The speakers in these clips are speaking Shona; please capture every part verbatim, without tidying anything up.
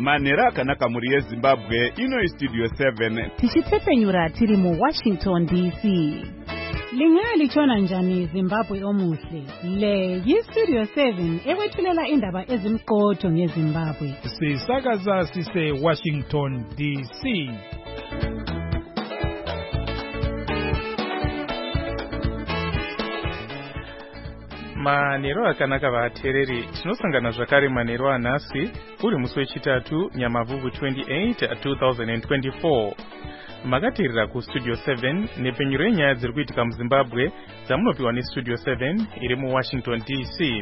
Manera akanaka muri yeZimbabwe ino studio seven. Tichitsepenyura tiri mu Washington D C. Lingali chona njani Zimbabwe omuhle. Le yi Studio seven ekwethulela indaba ezimqotho ngeZimbabwe. Sisakaza sise Washington D C. Manero akanaka vatereri tinosangana zvakare manero anhasi uri musi wechitatu Nyamavhuvhu twenty-eight two thousand twenty-four. Makateerera kuStudio seven nepenyuro yenyaya dziri kuitika muZimbabwe dzamunopiwa neStudio seven iri muWashington D C.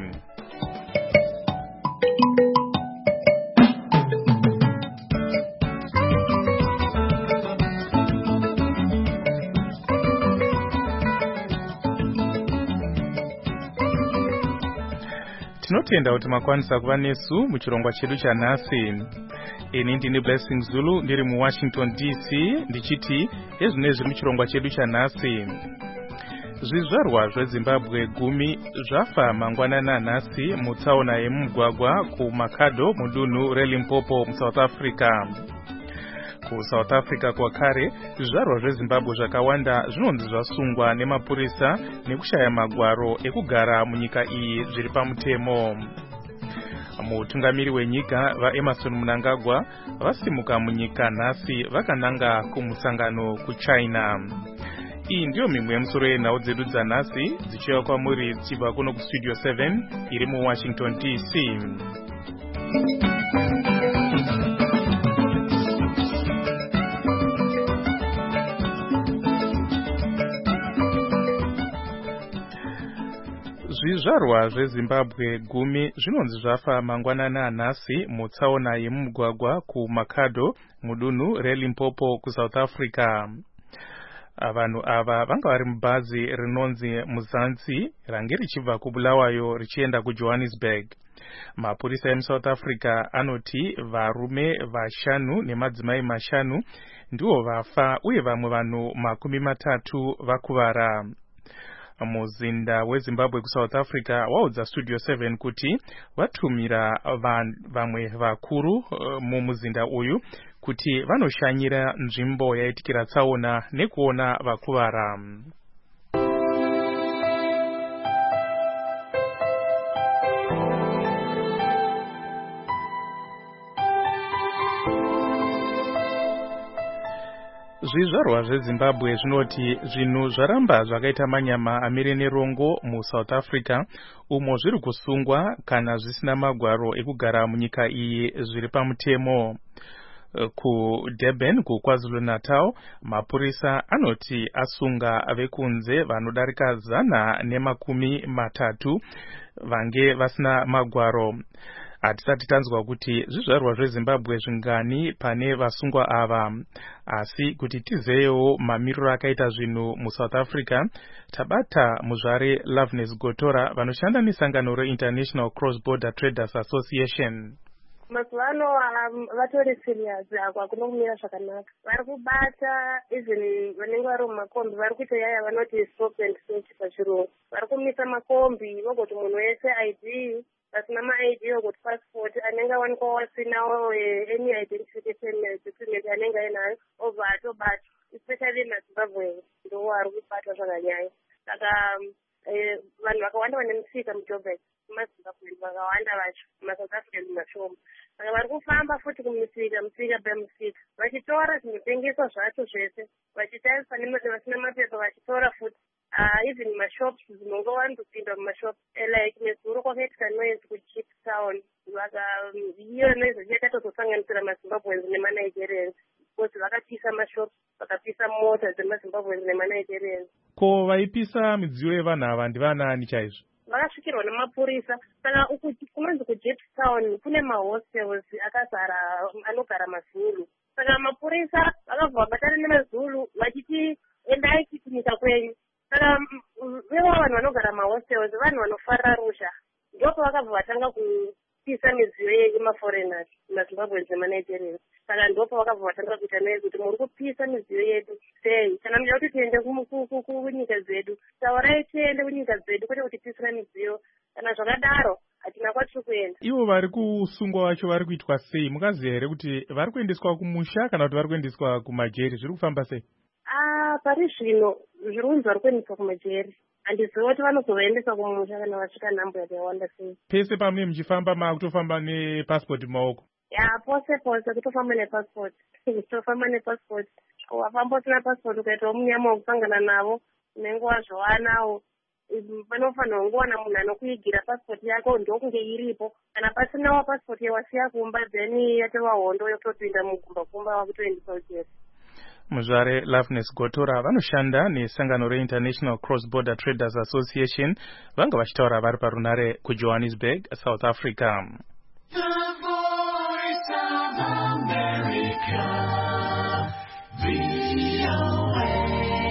Tinotenda kuti makwanisa kuva nesu muchirongwa chedu chanhasi. Ini ndini Blessing Zulu ndiri muWashington D C ndichiti ezvine zviri muchirongwa chedu chanhasi. Zvizvarwa zveZimbabwe gumi zvafa mangwanana nhasi mutsaona yemugwagwa kuMakhado mudunhu reLimpopo muSouth Africa. KuSouth Africa kwakare zvizvarwa zveZimbabwe zvakawanda zvinonzi zvasungwa nemapurisa nekushaya magwaro ekugara munyika iyi zviri pamutemo. Mutungamiri wenyika vaEmerson Mnangagwa vasimuka munyika nhasi vakananga kumusangano kuChina. Iyi ndiyo mimwe yemusoro yenhau dzedu dzanhasi dzichiuya kwamuri dzichibva kuno kuStudio seven iri muWashington D C. Zvizvarwa zveZimbabwe gumi zvinonzi zvafa mangwanana anhasi mutsaona yemugwagwa kuMakhado mudunhu reLimpopo kuSouth Africa. Vanhu ava vanga vari mubhazi rinonzi Muzansi range richibva kuBulawayo richienda kuJohannesburg. Mapurisa emuSouth Africa anoti varume vashanu nemadzimai mashanu ndivo vafa uye vamwe vanhu makumi matatu vakuvara. Muzinda weZimbabwe kuSouth Africa waudza Studio seven kuti vatumira vamwe vakuru uh, mumuzinda uyu kuti vanoshanyira nzvimbo yaitikira tsaona nekuona vakuvara. Zvizvarwa zveZimbabwe zvinoti zvinhu zvaramba zvakaita manyama amire nerongo muSouth Africa umo zviri kusungwa kana zvisina magwaro ekugara munyika iyi zviri pamutemo. KuDurban kuKwaZulu-Natal mapurisa anoti asunga vekunze vanodarika zana nemakumi matatu vange vasina magwaro. Hatisati tanzwa kuti zvizvarwa zveZimbabwe zvingani pane vasungwa ava, asi kuti tizeyewo mamiriro akaita zvinhu muSouth Africa tabata muzvare Loveness Gotora vanoshanda nesangano reInternational Cross Border Traders Association. Mazuva ano vatori serious ako hakuna kumira zvakanaka. Vari kubata even vanenge vari mumakombi vari kuita yaya vanoti stop and search pachirungu. Vari kumisa makombi vogoti munhu wese I D vasina ma-I D yokuti passport anenge awanikwa wasinawo any identification document anenge ainayo obva atobata, especially maZimbabwe ndo vari kubata zvakanyanya. Saka vanhu vakawanda vane musika muJoburg mumaZimbabwe vakawanda vacho mumaSouth African mashoma. Saka vari kufamba futi kumusika musika bemusika vachitora zvinotengeswa zvacho zvese vachitarisa nevasina mapepa vachitora futi. Uh, even mashops dzinonge wandopinda mumashop like nezuro kwakaitika noise kuChip Town vaka iyo noise yakatozosanganisira maZimbabweans nemanigerians because vakapisa mashops vakapisa mota dzemaZimbabweans nemanigerians. Ko vaipisa midziyo yevanhu ava ndivanani chaizvo? Vakasvikirwa nemapurisa. Saka uku kunonzi kuChip Town kune mahostels akazara anogara maZulu. Saka mapurisa vakabva vabatana nemaZulu vachiti endai kunyika kwenyu. Saka vevo vanhu vanogara mahostels vanhu vanofarira rusha. Ndoko vakabva vatanga kupisa midziyo yemaforeigners maZimbabweans nemanigerians. Saka ndoko vakabva vatanga kuita naye kuti muri kupisa midziyo yedu sei? Kana muda kuti tiende kunyika dzedu, taurai tiende kunyika dzedu kwete kuti tisina midziyo. Kana zvakadaro hatina kumusha kwatiri kuenda. Ivo vari kusungwa vacho vari kuitwa sei? Mukaziva here kuti vari kuendeswa kumusha kana kuti vari kuendeswa kumajeri? Zviri kufamba sei? Ah, pari zvino zviri kunzi vari kuendeswa kumajeri. Handizivi kuti vanozovaendesa kumusha kana vasvika nhambwe yakawanda sei. Pese pamunenge muchifamba makutofamba nepasipoti mumaoko? Ya, pose pose kutofamba nepasipoti. Kutofamba nepasipoti. Wafamba usina pasipoti ukaitawo munyama wokusangana navo unenge wazvowanawo. Panofanira kunge wana munhu anokuigira pasipoti yako ndokunge iripo. Kana pasinawo pasipoti yawasiya kumba then yatova hondo yokutopinda mugumba kumba wakutoendesa ujeri. Muzvare Loveness Gotora vanoshanda nesangano reInternational Cross Border Traders Association vanga vachitaura vari parunare kuJohannesburg, South Africa. The Voice of America, V O A.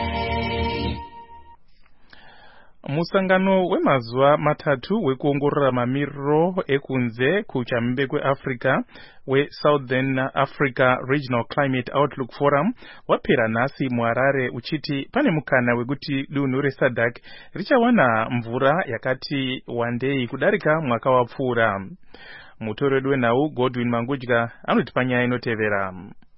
Musangano wemazuva matatu wekuongorora mamiriro ekunze kuchamimbe kweAfrica weSouthern Africa Regional Climate Outlook Forum wapera nhasi muHarare uchiti pane mukana wekuti dunhu reSADC richawana mvura yakati wandei kudarika mwaka wapfuura. Mutori wedu wenhau Godwin Mangudya anoti panyaya inotevera.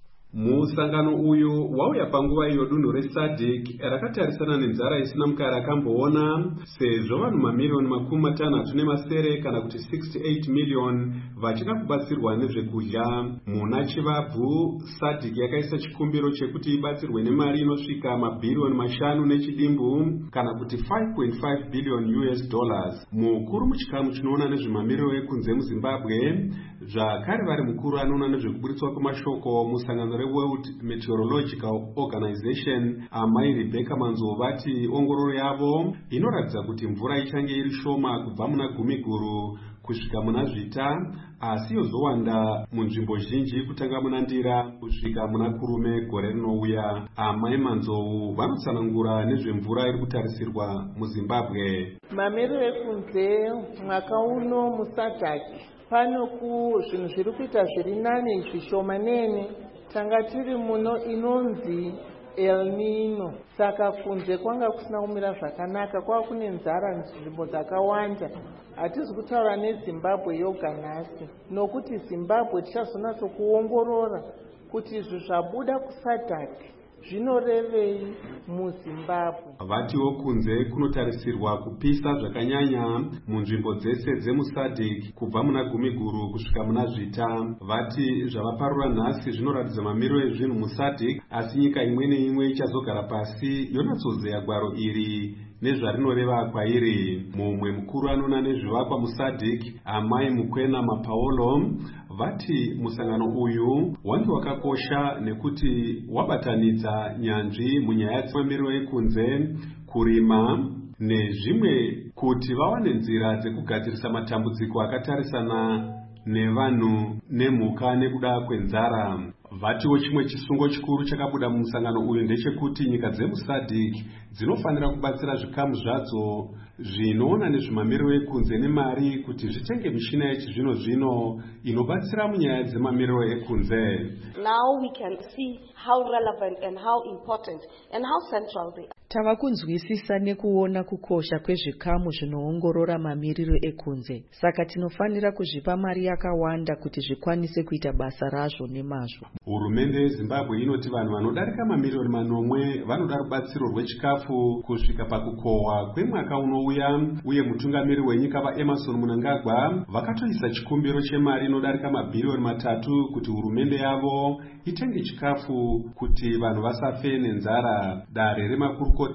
Musangano uyu wauya panguva iyo dunhu reSADC rakatarisana nenzara isina mukara akamboona sezvo vanhu mamiliyoni makumi matanhatu nemasere kana kuti sixty-eight million vachida kubatsirwa nezvekudya. Muna chivabvu SADC yakaisa chikumbiro chekuti ibatsirwe nemari inosvika mabhiriyoni mashanu nechidimbu kana kuti five point five billion U S dollars. Mukuru muchikamu chinoona nezvemamiriro ekunze muZimbabwe zvakare vari mukuru anoona nezvekuburitswa kwemashoko musangano reWorld Meteorological Organization amai Rebecca Manzo vati ongororo yavo inoratidza kuti mvura ichange iri shoma kubva muna gumi guru kusvika muna zvita asi yozowanda munzvimbo zhinji kutanga muna ndira kusvika muna kurume gore rinouya. Amai Manzo vanotsanangura nezvemvura iri kutarisirwa muZimbabwe. Mamiriro ekunze mwaka uno muSADC pano ku zvinhu zviri kuita zviri nane zvishomanene. Tanga tiri muno inonzi El Nino, saka kunze kwanga kusina kumira zvakanaka, kwava kune nzara nzvimbo dzakawanda. Hatizi kutaura neZimbabwe yoga nhasi, nokuti Zimbabwe tichazonatso kuongorora kuti izvi zvabuda kuSADC zvinorevei muZimbabwe. Vatiwo kunze kunotarisirwa kupisa zvakanyanya munzvimbo dzese dzemuSADC kubva muna gumi guru kusvika muna zvita. Vati zvavaparura nhasi zvinoratidza mamiriro ezvinhu muSADC, asi nyika imwe neimwe ichazogara pasi yonatsozeya gwaro iri nezvarinoreva kwairi. Mumwe mukuru anoona nezvivakwa muSADC amai Mukwena Mapaolo vati musangano uyu wange wakakosha nekuti wabatanidza nyanzvi munyaya dzemamiriro ekunze, kurima nezvimwe kuti vawane nzira dzekugadzirisa matambudziko akatarisana nevanhu nemhuka nekuda kwenzara. Vatiwo chimwe chisungo chikuru chakabuda mumusangano uyu ndechekuti nyika dzemuSADC dzinofanira kubatsira zvikamu zvadzo zvinoona nezvemamiriro ekunze nemari kuti zvitenge mishina yechizvino zvino inobatsira munyaya dzemamiriro ekunze. Now we can see how relevant and how important and how central they are. Tava kunzwisisa nekuona kukosha kwezvikamu zvinoongorora mamiriro ekunze. Saka tinofanira kuzvipa mari yakawanda kuti zvikwanise kuita basa razvo nemazvo. Hurumende yeZimbabwe inoti vanhu vanodarika mamiliyoni manomwe vanoda rubatsiro rwechikafu kusvika pakukohwa kwemwaka unouya, uye mutungamiri wenyika vaEmerson Mnangagwa vakatoisa chikumbiro chemari inodarika mabhiriyoni matatu kuti hurumende yavo itenge chikafu kuti vanhu vasafe nenzara. Dare remakurukota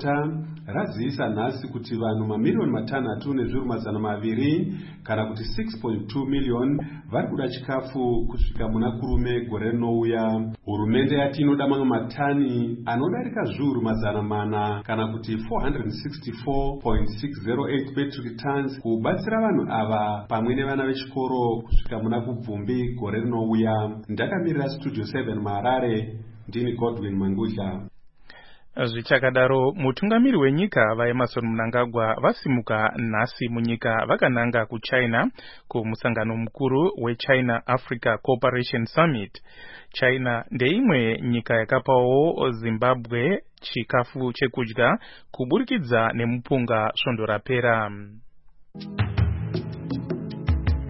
raziisa nhasi kuti vanhu mamiliyoni matanhatu nezviru mazana maviri kana kuti six point two million vari kuda chikafu kusvika muna kurume gore rinouya. Hurumende yati inoda mamwe matani anodarika zviuru mazana mana kana kuti four hundred sixty-four point six zero eight metric tons kubatsira vanhu ava pamwe nevana vechikoro kusvika muna kubvumbi gore rinouya. Ndakamirira Studio seven muHarare, ndini Godwin Mangudya. Zvichakadaro, mutungamiri wenyika vaEmerson Mnangagwa vasimuka nhasi munyika vakananga kuChina kumusangano mukuru weChina Africa Cooperation Summit. China ndeimwe nyika yakapawo Zimbabwe chikafu chekudya kuburikidza nemupunga svondo rapera.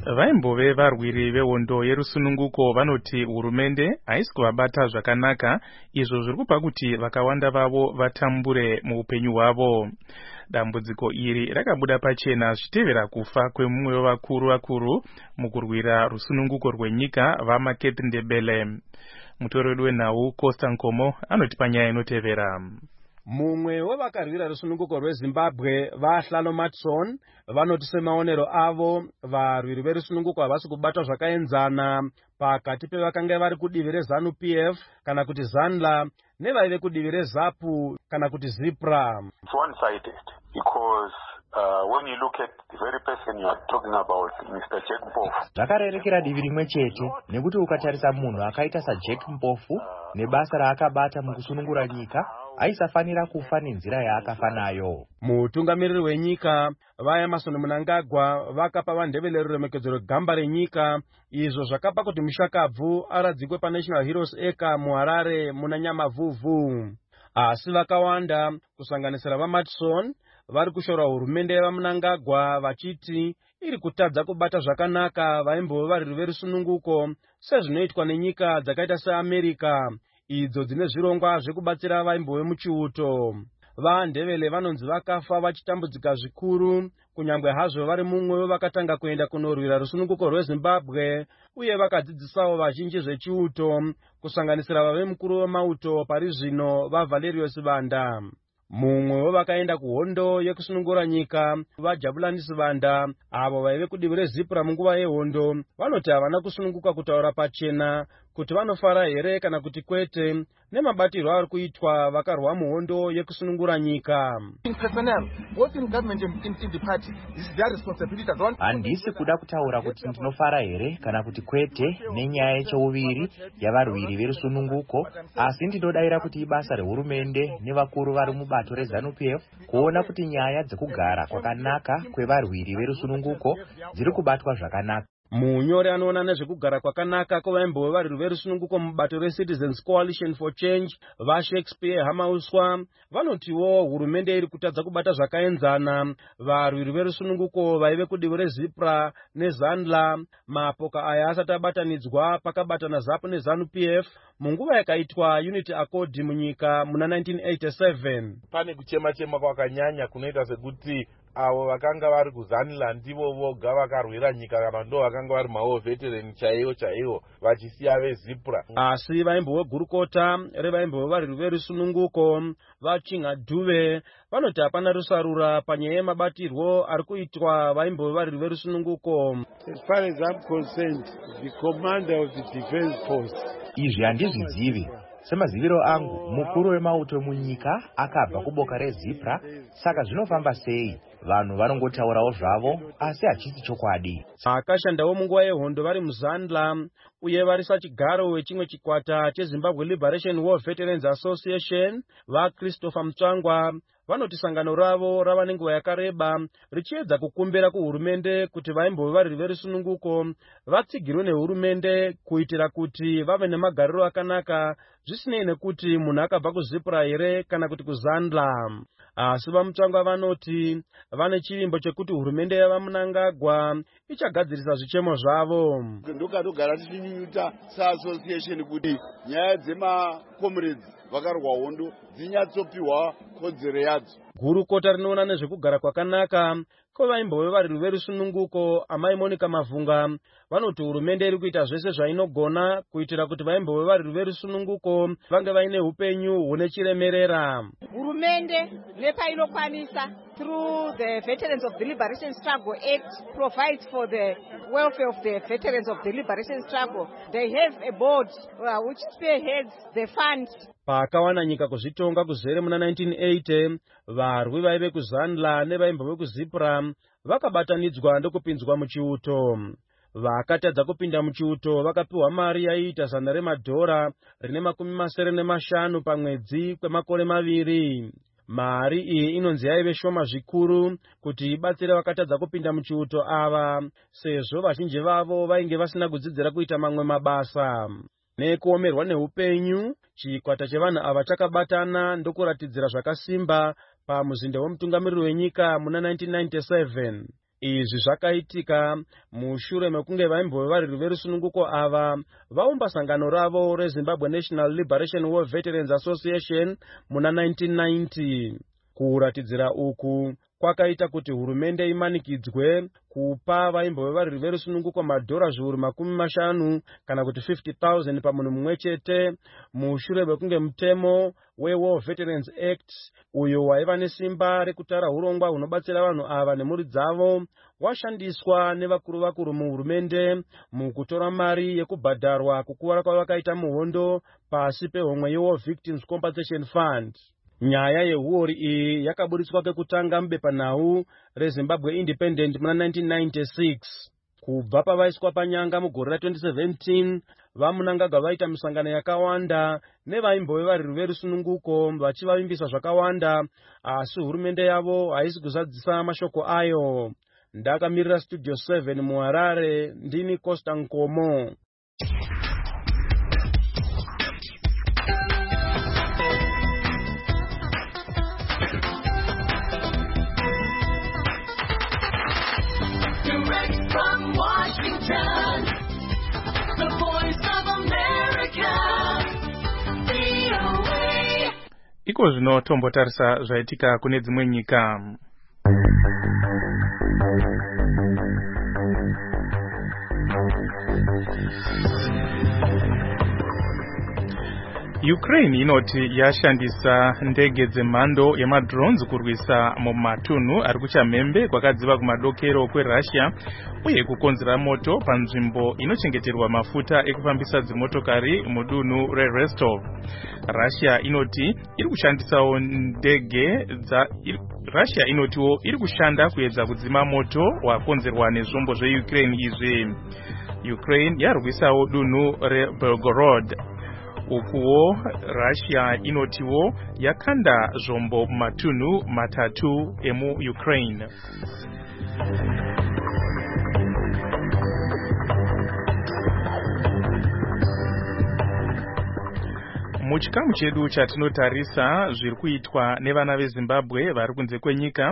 Vaimbove varwiri vehondo yerusununguko vanoti hurumende haisi kuvabata zvakanaka, izvo zviri kupa kuti vakawanda vavo vatambure muupenyu hwavo. Dambudziko iri rakabuda pachena zvichitevera kufa kwemumwe wevakuru vakuru mukurwira rusununguko rwenyika vaMarket Ndebele. Mutori wedu wenhau Costa Nkomo anoti panyaya inotevera. Mumwe wevakarwira rusununguko rweZimbabwe vaShlalo Matson vanoti semaonero avo varwiri verusununguko havasi kubatwa zvakaenzana pakati pevakanga vari kudivi reZANU P F kana kuti ZANLA nevaive kudivi reZAPU kana kuti ZIPRA. It's one-sided because Uh, when you look at the very person you are talking about, Mister Jack Mpofu, zvakarerekera divi rimwe chete, nekuti ukatarisa munhu akaita saJack Mpofu nebasa raakabata mukusunungura nyika, aisafanira kufa nenzira yaakafa nayo. Mutungamiriri wenyika vaEmmerson Mnangagwa vakapa vaNdebele ruremekedzo rwegamba renyika, izvo zvakapa kuti Mushakabvu aradzikwe paNational Heroes Acre muHarare muna Nyamavhuvhu. Asi vakawanda kusanganisira vaMatson vari kushora hurumende yevaMnangagwa vachiti iri kutadza kubata zvakanaka vaimbove varwiri verusununguko sezvinoitwa nenyika dzakaita seAmerica idzo dzine zvirongwa zvekubatsira vaimbove muchiuto. VaNdebele vanonzi vakafa vachitambudzika zvikuru kunyangwe hazvo vari mumwe wevakatanga kuenda kunorwira rusununguko rweZimbabwe uye vakadzidzisawo vazhinji zvechiuto kusanganisira vave mukuru wemauto pari zvino vaValerius Banda. Mumwe wevakaenda kuhondo yekusunungura nyika vaJabulani Sibanda avo vaive kudivi reZIPRA munguva yehondo vanoti havana kusununguka kutaura pachena kuti vanofara here kana kuti kwete nemabatirwo ari kuitwa vakarwa muhondo yekusunungura nyika. Handisi kuda kutaura kuti ndinofara here kana kuti kwete nenyaya yechouviri yavarwiri verusununguko, asi ndinodavira kuti ibasa rehurumende nevakuru vari mubato reZANU P F kuona kuti nyaya dzekugara kwakanaka kwevarwiri verusununguko dziri kubatwa zvakanaka. Munyori anoona nezvekugara kwakanaka kwevaimbove varwiri verusununguko mubato reCitizens Coalition for Change vaShakespeare Hamauswa vanotiwo hurumende iri kutadza kubata zvakaenzana varwiri verusununguko vaive kudivi reZIPRA neZANLA mapoka aya asati abatanidzwa pakabatana ZAPU neZANU P F munguva yakaitwa Unity Accord munyika muna nineteen eighty-seven. Pane kuchema-chema kwakanyanya kunoita sekuti avo vakanga vari kuZANLA ndivo voga vakarwira nyika kana ndo vakanga vari mawo veteran chaiwo chaiwo vachisiya veZIPRA. Asi vaimbove gurukota revaimbove varwiri verusununguko vaChinga Dube vanoti hapana rusarura panyaya yemabatirwo ari kuitwa vaimbove varwiri verusununguko. As far as I'm concerned, the commander of the defense force. Izvi handizvizivi. Semaziviro angu, mukuru wemauto munyika akabva kuboka reZIPRA, saka zvinofamba sei? Vanhu vanongotaurawo zvavo, asi hachisi chokwadi. Akashandawo munguva yehondo vari muZANLA uye vari sachigaro wechimwe chikwata cheZimbabwe Liberation War Veterans Association vaChristopher Mutsvangwa vanoti sangano ravo rava nenguva yakareba richiedza kukumbira kuhurumende kuti vaimbove varwiri verusununguko vatsigirwe nehurumende kuitira kuti vave nemagariro akanaka zvisinei nekuti munhu akabva kuZIPRA here kana kuti kuZANLA. Asi vaMutsvangwa vanoti vane chivimbo chekuti hurumende yavaMnangagwa ichagadzirisa zvichemo zvavo. Ndokatogara tichinyunyuta seassociation kuti nyaya dzemakomrades vakarwa hondo dzinyatsopiwa kodzero yadzo. Gurukota rinoona nezvekugara kwakanaka kwevaimbove varwiri verusununguko amai Monica Mavhunga vanoti hurumende iri kuita zvese zvainogona kuitira kuti vaimbove varwiri verusununguko vange vaine upenyu hune chiremerera. Hurumende nepainokwanisa through the Veterans of the Liberation Struggle Act provides for the welfare of the veterans of the liberation struggle. They have a board uh, which spearheads the fund. Pakawana nyika kuzvitonga kuzere muna nineteen eighty, varwi vaive kuZANLA nevaimbove kuZIPRA vakabatanidzwa ndokupinzwa muchiuto. Vakatadza kupinda muchiuto vakapiwa mari yaiita zana remadhora rine makumi masere nemashanu pamwedzi kwemakore maviri. Mari iyi inonzi yaive shoma zvikuru kuti ibatsire vakatadza kupinda muchiuto ava sezvo vazhinji vavo vainge vasina kudzidzira kuita mamwe mabasa. Nekuomerwa neupenyu, chikwata chevanhu ava chakabatana ndokuratidzira zvakasimba pamuzinde womutungamiriri wenyika muna nineteen ninety-seven. Izvi zvakaitika mushure mekunge vaimbovevariri verusununguko ava vaumba sangano ravo reZimbabwe National Liberation War Veterans Association muna nineteen ninety. Kuratidzira uku kwakaita kuti hurumende imanikidzwe kupa vaimbovevariri verusununguko madhora zviuru makumi mashanu kana kuti fifty thousand pamunhu mumwe chete, mushure mekunge mutemo weWar Veterans Act uyo waiva nesimba rekutara urongwa hunobatsira vanhu ava nemhuri dzavo washandiswa nevakuru vakuru muhurumende mukutora mari yekubhadharwa kukuvara kwavakaita muhondo pasi pehomwe yeWar Victims Compensation Fund. Nyaya yehuori iyi yakaburitswa kekutanga mubepanhau reZimbabwe Independent muna nineteen ninety-six. Kubva pavaiswa panyanga mugore ra twenty seventeen, vaMunangagwa vaita misangano yakawanda nevaimbovevariri verusununguko vachivavimbisa zvakawanda, asi hurumende yavo haisi kuzadzisa mashoko ayo. Ndakamirira Studio seven muHarare, ndini Costa Nkomo. Direct from Washington, the voice of America, V O A. Iko zvino tombotarisa zvaitika kune dzimwe nyika. Ukraine inoti yashandisa ndege dzemhando yemadrones kurwisa mumatunhu ari kuchamhembe kwakadziva kumadokero kweRussia uye kukonzera moto panzvimbo inochengeterwa mafuta ekufambisa dzimotokari mudunhu reRostov. Russia inoti iri kushandisawo ndege dza Russia inotiwo iri kushanda kuedza kudzima moto wakonzerwa nezvombo zveUkraine izvi. Ukraine yarwisawo dunhu reBelgorod. Ukuwo Russia inotiwo yakanda zvombo matunhu matatu emu Ukraine. Muchikamu chedu chatinotarisa zviri kuitwa nevana veZimbabwe vari kunze kwenyika,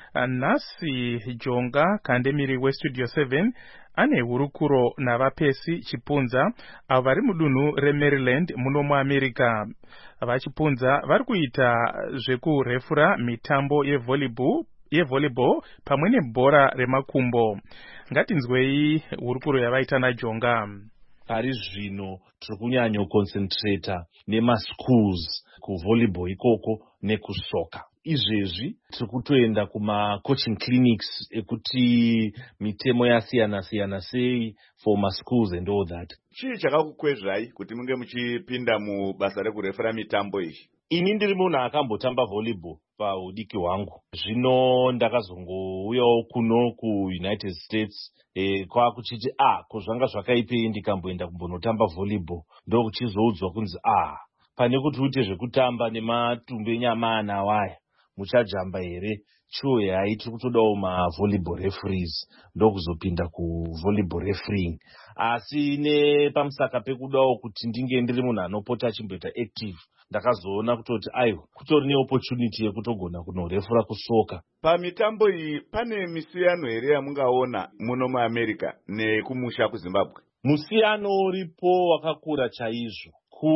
Nhasi Jonga Kandemiri weStudio seven ane hurukuro navapesi Chipunza avo vari mudunhu reMaryland muno muAmerika. Vachipunza vari kuita zvekurefura mitambo yevolleyball yevolleyball pamwe nebhora remakumbo. Ngatinzwei hurukuro yavaita naJonga. Pari zvino tiri kunyanyo concentrata nemaschools kuvolleyball ikoko nekusoka. Izvezvi tiri kutoenda kuma coaching clinics ekuti mitemo yasiyana siyana sei for ma schools and all that. Chii chakakukwezvai kuti munge muchipinda mubasa rekurefera mitambo izvi? Ini ndiri munhu akambotamba volleyball paudiki hwangu. Zvino ndakazongouyawo kuno kuUnited States e, kwakuchiti ah kozvanga zvakaipei ndikamboenda kumbonotamba volleyball ndokuchizoudzwa kunzi ah pane kuti uite zvekutamba nematumbu enyama anawaya muchajamba here chuo yai tiri kutodawo mavolleyball referees ndokuzopinda kuvolleyball refereeing. Asi nepamusaka pekudawo kuti ndinge ndiri munhu anopota achimboita active ndakazoona kutoti aiwa kutori neopportunity yekutogona kunorefura kusoka. Pamitambo iyi pane misiyano here yamungaona muno muAmerika nekumusha kuZimbabwe? Musiyano uripo wakakura chaizvo.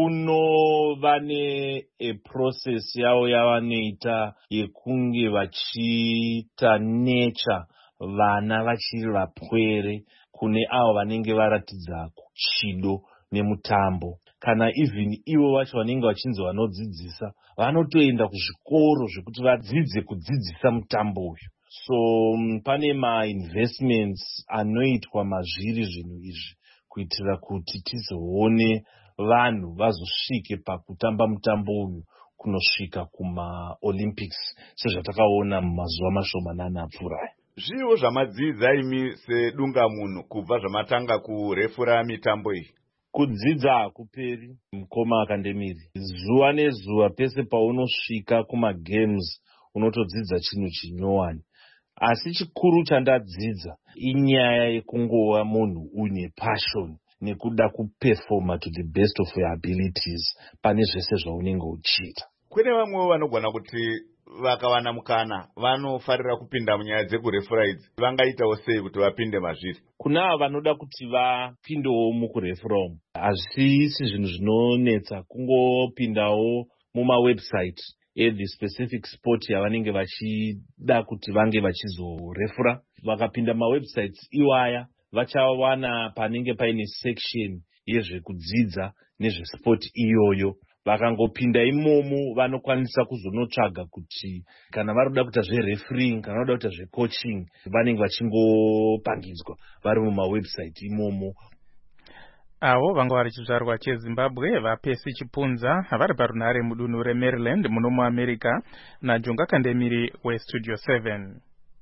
Kuno vane e process yavo yavanoita yekunge vachiita nature vana vachiri vapwere kune avo vanenge varatidza chido nemutambo. Kana even ivo vacho vanenge vachinzi vanodzidzisa vanotoenda kuzvikoro zvekuti vadzidze kudzidzisa mutambo uyu. So um, pane ma-investments anoitwa mazviri zvinhu izvi kuitira kuti tizoone vanhu vazosvike pakutamba mutambo uyu kunosvika kuma-Olympics sezvatakaona mumazuva mashomanana apfuurayo. Zviwo zvamadzidza imi sedungamunhu kubva zvamatanga kurefura mitambo iyi? Kudzidza hakuperi mukoma Kandemiri. Zuva nezuva pese paunosvika kumagames unotodzidza chinhu chinyowani. Asi chikuru chandadzidza inyaya yekungova munhu une passion nekuda kuperforma to the best of your abilities pane zvese zvaunenge uchiita. Kune vamwe vanogona kuti vakawana mukana vanofarira kupinda munyaya dzekurefura idzi vangaitawo sei kuti vapinde mazviri? Kuna ava vanoda kuti vapindewo mukurefura umu hazvisi zvinhu zvinonetsa, kungopindawo mumawebsite ethe specific sport yavanenge vachida kuti vange vachizorefura. Vakapinda mawebsites iwaya vachawana panenge paine section yezvekudzidza nezvesport iyoyo. Vakangopinda imomo vanokwanisa kuzonotsvaga kuti kana varoda kuita zverefereeing kana varoda kuita zvecoaching vanenge vachingopangidzwa vari mumawebsite imomo. Avo vanga vari chizvarwa cheZimbabwe vaPesi Chipunza vari parunhare mudunhu reMaryland muno muAmerica naJonga Kandemiri weStudio seven.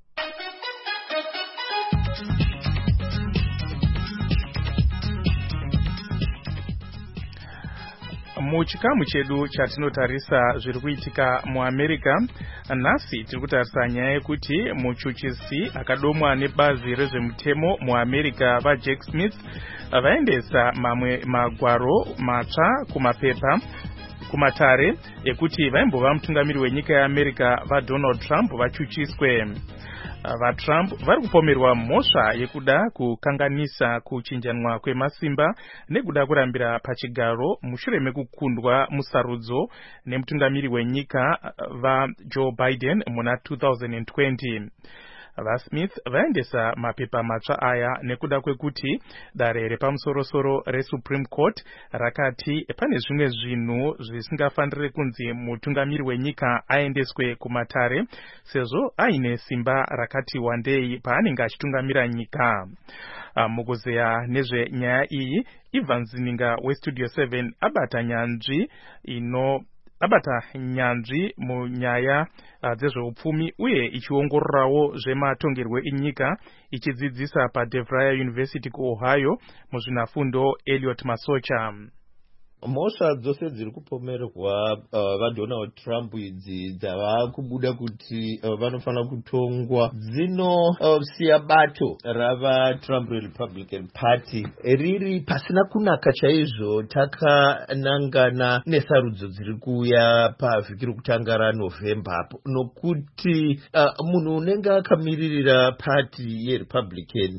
Muchikamu chedu chatinotarisa zviri kuitika muAmerica, nhasi tiri kutarisa nyaya yekuti muchuchisi akadomwa nebazi rezvemutemo muAmerica vaJack Smith vaendesa mamwe magwaro matsva kumapepa kumatare ekuti vaimbova mutungamiri wenyika yeAmerica vaDonald Trump vachuchiswe. VaTrump vari kupomerwa mhosva yekuda kukanganisa kuchinjanwa kwemasimba nekuda kurambira pachigaro mushure mekukundwa musarudzo nemutungamiri wenyika vaJoe Biden muna two thousand twenty. VaSmith vaendesa mapepa matsva aya nekuda kwekuti dare repamusorosoro reSupreme Court rakati pane zvimwe zvinhu zvisingafaniri kunzi mutungamiri wenyika aendeswe kumatare sezvo aine simba rakati wandei paanenge achitungamira nyika. Mukuzeya nezvenyaya iyi, Ivan Zininga weStudio seven abata nyanzvi ino abata nyanzvi munyaya dzezveupfumi uye ichiongororawo zvematongerwo enyika ichidzidzisa paDeVry University kuOhio muzvinafundo Elliot Masocha. Mhosva dzose dziri kupomerwa uh, vaDonald Trump idzi dzava kubuda kuti uh, vanofanira kutongwa dzinosiya uh, bato ravaTrump Republican Party riri pasina kunaka chaizvo. Takanangana nesarudzo dziri kuuya pavhiki rokutanga raNovemba apo, nokuti uh, munhu unenge akamiririra party yeRepublican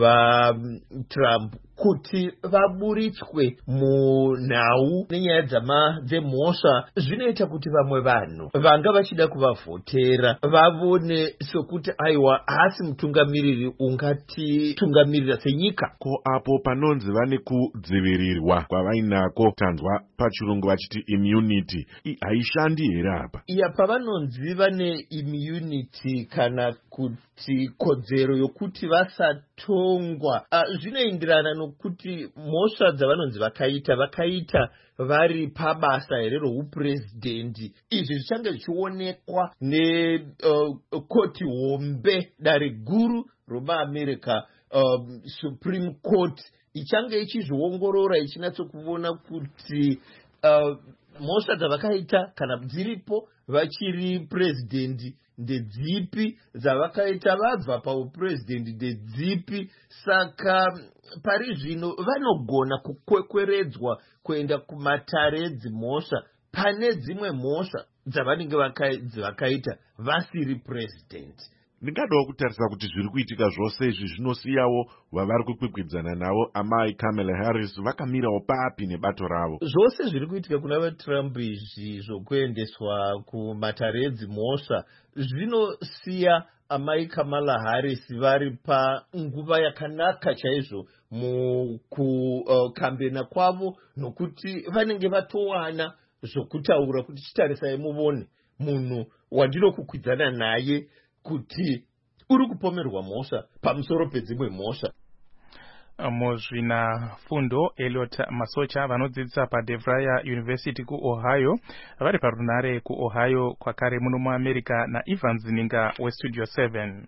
vaTrump kuti vaburitswe munhau nenyaya dzemhosva zvinoita kuti vamwe vanhu vanga vachida kuvavhotera vavone sokuti aiwa hasi mutungamiriri ungatitungamirira senyika. Ko apo panonzi vane kudzivirirwa kwavainako tanzwa pachirungu vachiti immunity haishandi here apa? Iya, pavanonzi vane immunity kana kuti kodzero yokuti vasatongwa uh, zvinoenderana nokuti mhosva dzavanonzi vakaita vakaita vari pabasa here roupurezidendi. Izvi zvichange zvichionekwa nekoti uh, hombe dare guru romaAmerica uh, Supreme Court ichange ichizviongorora ichinatsokuona kuti uh, mhosva dzavakaita kana dziripo vachiri purezidendi ndedzipi, dzavakaita vabva paupurezidendi ndedzipi. Saka pari zvino vanogona kukwekweredzwa kuenda kumatare edzimhosva pane dzimwe mhosva dzavanenge vakaita vasiri purezidendi. Ndingadawo kutarisa kuti zviri kuitika zvose izvi zvinosiyawo vavari kukwikwidzana navo amai Kamala Harris vakamirawo papi nebato ravo. Zvose zviri kuitika kuna vaTrump izvi zvokuendeswa kumatare edzimhosva zvinosiya amai Kamala Harris vari panguva yakanaka chaizvo mukukambena uh, kwavo, nokuti vanenge vatowana zvokutaura kuti chitarisai muvone munhu wandinokukwidzana naye kuti uri kupomerwa mhosva pamusoro pedzimwe mhosva. Muzvinafundo Elliot Masocha vanodzidzisa paDeVry University kuOhio vari parunhare kuOhio kwakare muno muAmerica naIvan Zininga weStudio seven.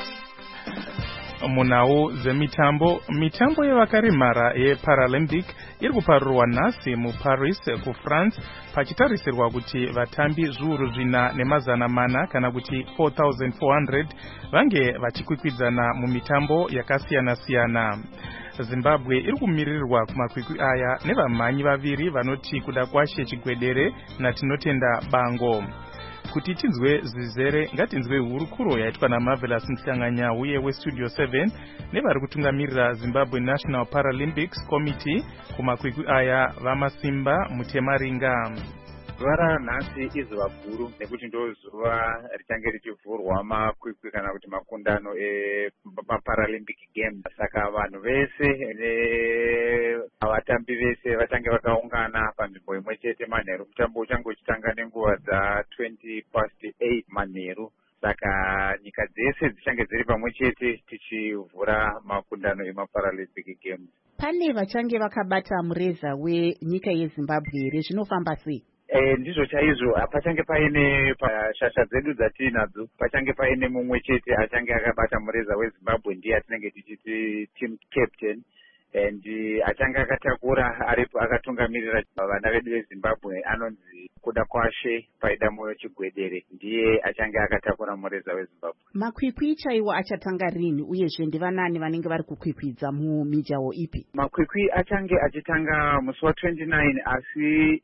Munhau dzemitambo, mitambo yevakaremara yeParalympic iri kuparurwa nhasi muparis kufrance pachitarisirwa kuti vatambi zviuru zvina nemazana mana kana kuti four thousand four hundred vange vachikwikwidzana mumitambo yakasiyana-siyana. Zimbabwe iri kumiririrwa kumakwikwi aya nevamhanyi vaviri vanoti kuda kwashe Chigwedere naTinotenda Bango. Kuti tinzwe zvizere ngatinzwe hurukuro yaitwa naMarvelous Mhlanganyauye weStudio seven nevari kutungamirira Zimbabwe National Paralympics Committee kumakwikwi aya vamasimba Mutemaringa. Zuva ranhasi izuva guru nekuti ndo zuva richange richivhurwa makwikwi kana kuti makundano eParalympic Games. Saka vanhu vese nevavatambi vese vachange vakaungana panzvimbo imwe chete manheru. Mutambo uchange uchitanga nenguva dza twenty past eight manheru. Saka nyika dzese dzichange dziri pamwe chete tichivhura makundano emaParalympic Games. Pane vachange vakabata mureza wenyika yeZimbabwe here, zvinofamba sei? Eh, ndizvo chaizvo. Pachange paine pashasha dzedu dzatinadzo pachange paine mumwe chete achange akabata mureza weZimbabwe, ndiye atinenge tichiti team captain, and achange akatakura aripo akatungamirira vana vedu veZimbabwe anonzi kuda kwashe Paidamo Chigwedere, ndiye achange akatakura mureza weZimbabwe. Makwikwi chaiwo achatanga rini uyezve ndivanani vanenge vari kukwikwidza mumijaho ipi? Makwikwi achange achitanga musi wa twenty-nine, asi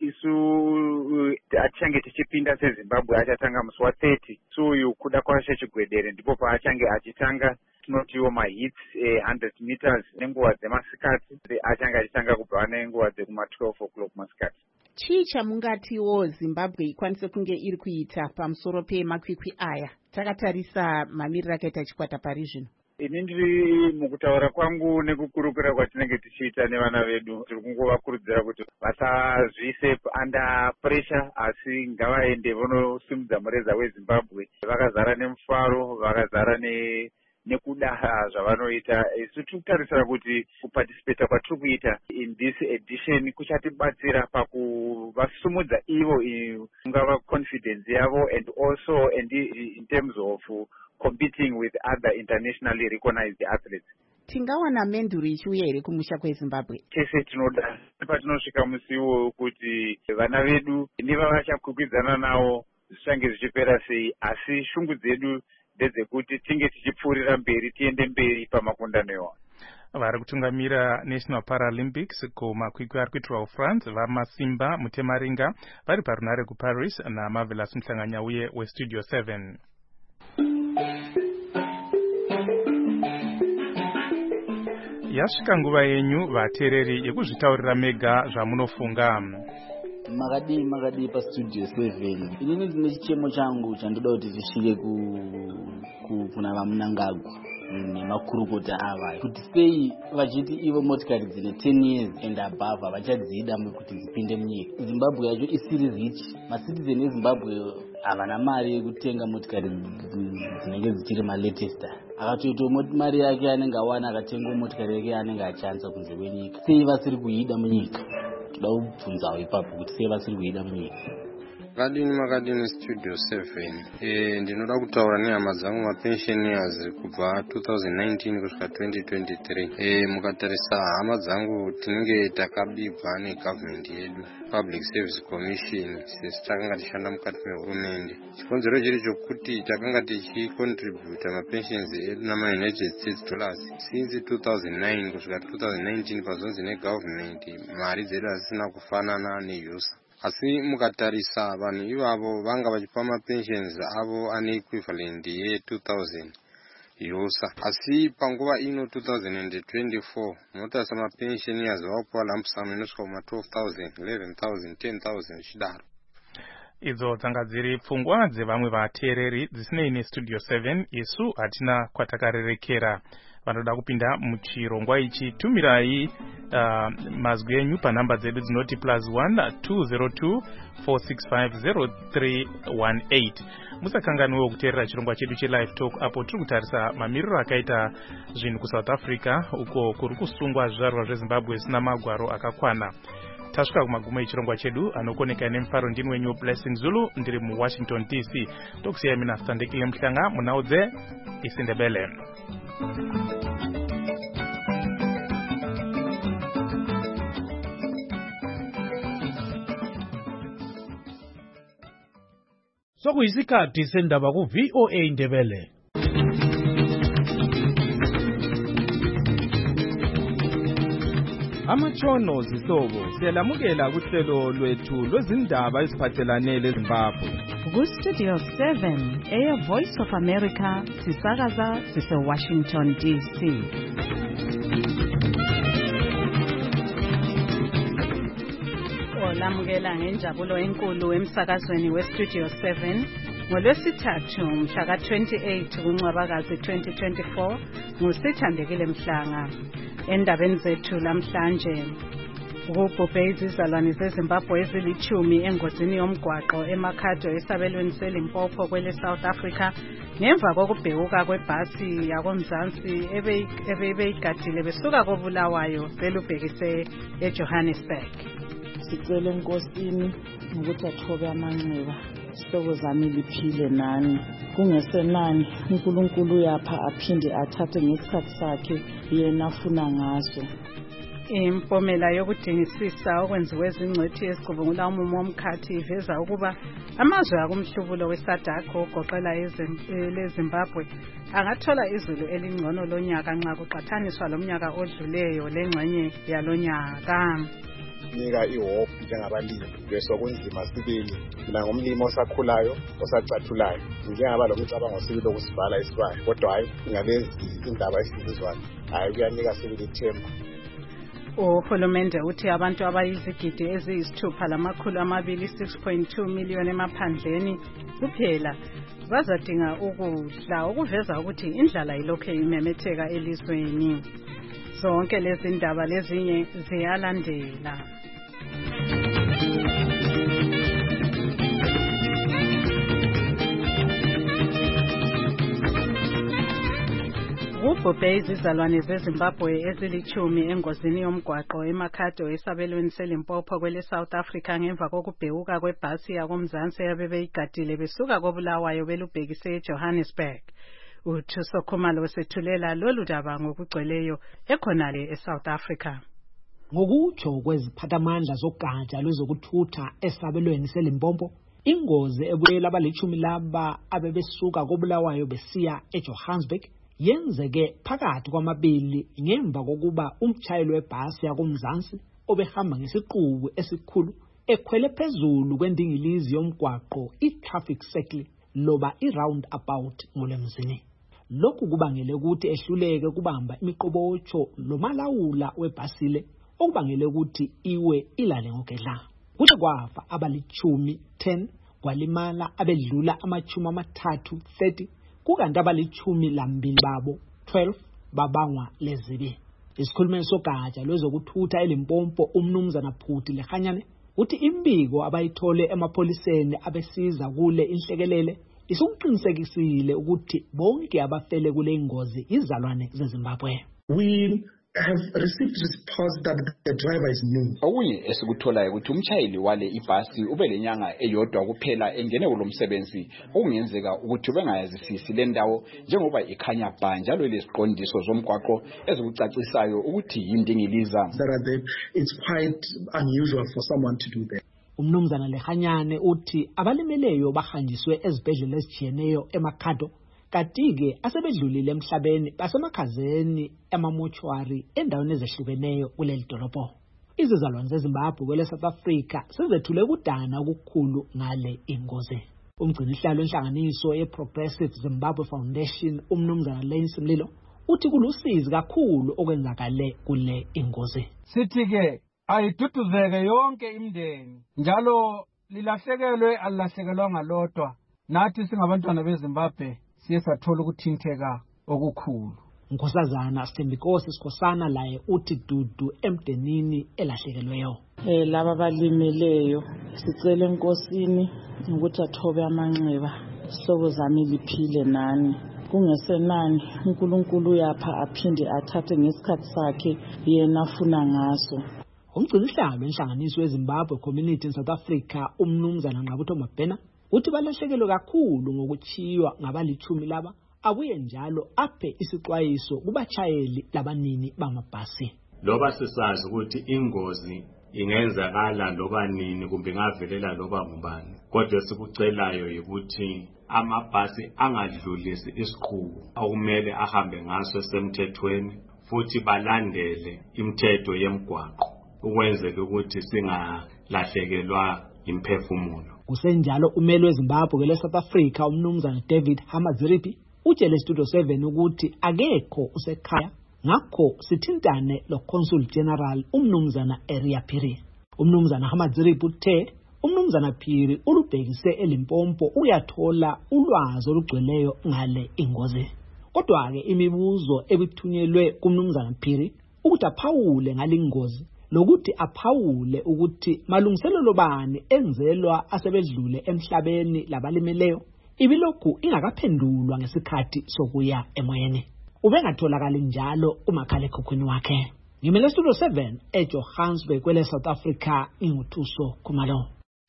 isu achange tichipinda seZimbabwe achatanga musi wa thirty. So uyu kuda kwashe Chigwedere ndipo paachange achitanga tinotiwo mahits one hundred meters nenguva dzemasikati. Achange achitanga kubva nenguva dzekuma twelve o'clock masikati. Chii chamungatiwo Zimbabwe ikwanise kunge iri kuita pamusoro pemakwikwi aya takatarisa mamiriro akaita chikwata pari zvino? Ini ndiri mukutaura kwangu nekukurukura kwatinenge tichiita nevana vedu, tiri kungovakurudzira kuti vasazvise under pressure, asi ngavaende vonosimudza mureza weZimbabwe vakazara nemufaro, vakazara ne nekuda zvavanoita. Isu tikutarisira kuti kuparticipate kwatiri kuita in this edition kuchatibatsira pakuvasumudza ivo ingava confidence yavo, and also and in terms of competing with other internationally recognized athletes. Tingawana menduru ichiuya here kumusha kweZimbabwe? Tese tinoda patinosvika musi iwoyo kuti vana vedu ndiva vachakwikwidzana navo zvichange zvichipera sei, asi shungu dzedu ndedzekuti tinge tichipfuurira mberi, tiende mberi pamakundano iwayo. Vari kutungamira National Paralympics kumakwikwi ari kuitirwa kuFrance vamasimba Mutemaringa vari parunare kuParis naMarvelous Mhlanganyauye weStudio seven. Yasvika nguva yenyu vateereri yekuzvitaurira mega zvamunofunga. Makadii makadii paStudio seven. Inini ndine chichemo changu chandoda kuti zvisvike ku kuna vaMunangagwa nemakurukota ava kuti sei vachiti ivo motikari dzine ten years and above havachadzida kuti dzipinde munyika. Zimbabwe yacho isiri rich. Macitizen eZimbabwe havana mari yekutenga motikari dzinenge dzichiri malatest. Akatoita mari yake anenge awana akatenga motikari yake anenge achanza kunze kwenyika. Sei vasiri kuida munyika? Toda kubvunzawo ipapo kuti sei vasiri kuida munyika. Makadini makadini Studio seven. Eh, ndinoda kutaura nehama dzangu mapensioners kubva two thousand nineteen kusvika twenty twenty-three. Eh, mukatarisa hama dzangu tinenge takabibva negovernment yedu, Public Service Commission, sesi takanga tichishanda mukati mehurumende. Chikonzero chiri chokuti takanga tichicontribute mapensions edu nama-United States dollars since two thousand nine kusvika two thousand nineteen pazonzi negovernment mari dzedu hazisina kufanana neUSA. Asi mukatarisa vanhu ivavo vanga vachipa mapensions avo ane equivalent ye two thousand USA. Asi panguva ino two thousand twenty-four munotarisa mapensioners vakupa lump sum inosvika kuma twelve thousand, eleven thousand, ten thousand zvichidaro. Idzo dzanga dziri pfungwa dzevamwe vateereri dzisinei neStudio seven. Isu hatina kwatakarerekera. Vanoda kupinda muchirongwa ichi tumirai uh, mazwi enyu panhamba dzedu dzinoti plus one two zero two four six five zero three one eight. Musakanganwewo kuteerera chirongwa chedu chelive talk apo tiri kutarisa mamiriro akaita zvinhu kuSouth Africa uko kuri kusungwa zvizvarwa zveZimbabwe zvisina magwaro akakwana. Tasvika kumagumo echirongwa chedu anokoneka nemufaro ndini wenyu Blessing Zulu ndiri muWashington D C. Tokusiyai mina Standekile Mhlanga munaudze isindebele. sokuyisikhathi sendaba ku V O A Ndebele. Amatshono zihlobo siyalamukela kuhlelo lwethu lwezindaba eziphathelane leZimbabwe. Ku-Studio seven, Air Voice of America, sisakaza sise-Washington D C. Olamukela ngenjabulo enkulu emsakazweni we-Studio seven ngolwesithathu mhla ka-twenty-eight kuNcwabakazi twenty twenty-four nguSithandekile Mhlanga. Endabeni zethu lamhlanje kubhubhe izizalwane zeZimbabwe ezilithumi engozini yomgwaqo eMakhado esabelweni seLimpopo kwele South Africa ngemva kokubhekuka kwebhasi yakoMzansi ebeyigadile besuka koBulawayo belubhekise eJohannesburg. Sicela enkosini ukuthi athobe amanxeba isihlobo zami liphile nani kungesenani uNkulunkulu yapha aphinde athathe ngesikhathi sakhe yena afuna ngaso. Impomela yokudingisisa okwenziwe ezingcwethi ezicubungula umumo womkhathi iveza ukuba amazwe akumhlubulo weSADC ogoqela leZimbabwe angathola izulu elingcono lonyaka nxa kuqhathaniswa lomnyaka odluleyo lengxenye yalonyaka. Nika ihope njengabalimi bese kunzima sibili mina ngomlimi osakhulayo osacathulayo njengaba lo mcabango sibili okusibhala isibaya kodwa hayi ngalezi indaba esizizwayo hayi kuyanika sibili ithemba. Uhulumende uthi abantu abayizigidi eziyisithupha lamakhulu amabili six point two million emaphandleni kuphela bazadinga ukudla okuveza ukuthi indlala ilokhe imemetheka elizweni. Zonke lezi ndaba lezinye ziyalandela. Kubhubhe izizalwane zeZimbabwe ezilithumi engozini yomgwaqo eMakhado esabelweni seLimpopo kwele South Africa ngemva kokubhekuka kwebhasi yakoMzansi abebeyigadile besuka koBulawayo belubhekise eJohannesburg. Uthuso Khumalo sethulela lolu daba ngokugcweleyo ekhonale eSouth Africa. Ngokutsho kweziphathamandla zogatsha lwezokuthutha esabelweni seLimpopo, ingozi ebuyela abalithumi laba abebesuka koBulawayo besiya eJohannesburg yenzeke phakathi kwamabili ngemva kokuba umtshayeli webhasi yakoMzansi obehamba ngesiqubu esikhulu ekhwele phezulu kwendingilizi yomgwaqo i-traffic circle loba i-roundabout ngolemzini. Lokhu kubangele ukuthi ehluleke kubamba imiqobotsho lomalawula webhasile okubangele ukuthi iwe ilale ngogedla. Kuthi kwafa abalithumi ten kwalimala abedlula amachumi amathathu thirty kukanti abalithumi lambili babo twelve babangwa lezibi. Isikhulumeli sogatsha lwezokuthutha eLimpopo umnumzana Phuti Lehanyane uthi imbiko abayithole emapholiseni abesiza kule inhlekelele isukuqinisekisile ukuthi bonke abafele kule ingozi izalwane zeZimbabwe. We have received reports that the driver is new. Okunye esikutholayo ukuthi umtshayeli wale ibhasi ube lenyanga eyodwa kuphela engene kulomsebenzi okungenzeka ukuthi bengayazisisi le ndawo njengoba ikhanya bha njalo lesiqondiso zomgwaqo ezikucacisayo ukuthi yindingiliza. It's quite unusual for someone to do that. Umnumzana Lehanyane uthi abalimeleyo bahanjiswe ezibhedlela ezijiyeneyo eMakhado katike asebedlulile emhlabeni basemakhazeni emamochwari endaweni ezehlukeneyo kuleli dolobho. Izizalwane zeZimbabwe kwele South Africa sizethule kudana okukhulu ngale ingozi. Umgcinihlalo wenhlanganiso ye-Progressive Zimbabwe Foundation umnumzana Lensi Mlilo uthi kulusizi kakhulu okwenzakale kule ingozi. Sithi-ke ayiduduzeke yonke imndeni njalo lilahlekelwe alilahlekelwanga lodwa nathi singabantwana beZimbabwe siye sathola ukuthinteka okukhulu. Nkosazana Sithembikosi Sikhosana laye uthi dudu emdenini elahlekelweyo. Eh laba balimeleyo sicela enkosini ukuthi athobe amanxeba isihlobo zami liphile nani kungesenani uNkulunkulu yapha aphinde athathe ngesikhathi sakhe yena afuna ngaso. Umgcinihlalo wenhlanganiso yeZimbabwe Community in South Africa umnumzana Nqabutho Mabhena uthi balahlekelwe kakhulu ngokuchiywa ngabalithumi laba abuye njalo aphe isixwayiso kubatshayeli labanini bamabhasi. Loba sisazi ukuthi ingozi ingenzakala loba nini kumbe ingavelela loba ngubani. Kodwa sikucelayo ukuthi amabhasi angadlulisi isiqubu okumele ahambe ngaso esemthethweni, futhi balandele imithetho yemigwaqo ukwenzela ukuthi singalahlekelwa imphefumulo. Kusenjalo umeli weZimbabwe kwele South Africa umnumzana David Hamadziripi utshele Studio seven ukuthi akekho usekhaya, ngakho sithintane lo Consul General umnumzana Area Phiri. Umnumzana Hamadziripi uthe umnumzana Phiri ulubhekise eLimpopo uyathola ulwazi olugcweleyo ngale ingozi. Kodwa ke imibuzo ebithunyelwe kumnumzana Phiri ukuthi aphawule ngalingozi lokuthi aphawule ukuthi malungiselelo bani enzelwa asebedlule emhlabeni labalimeleyo ibilokhu ingakaphendulwa ngesikhathi sokuya emoyeni. Ubengatholakali njalo umakhala ekhukhwini wakhe. Ngimele Studio seven eJohannesburg kwele South Africa, inguthuso Khumalo.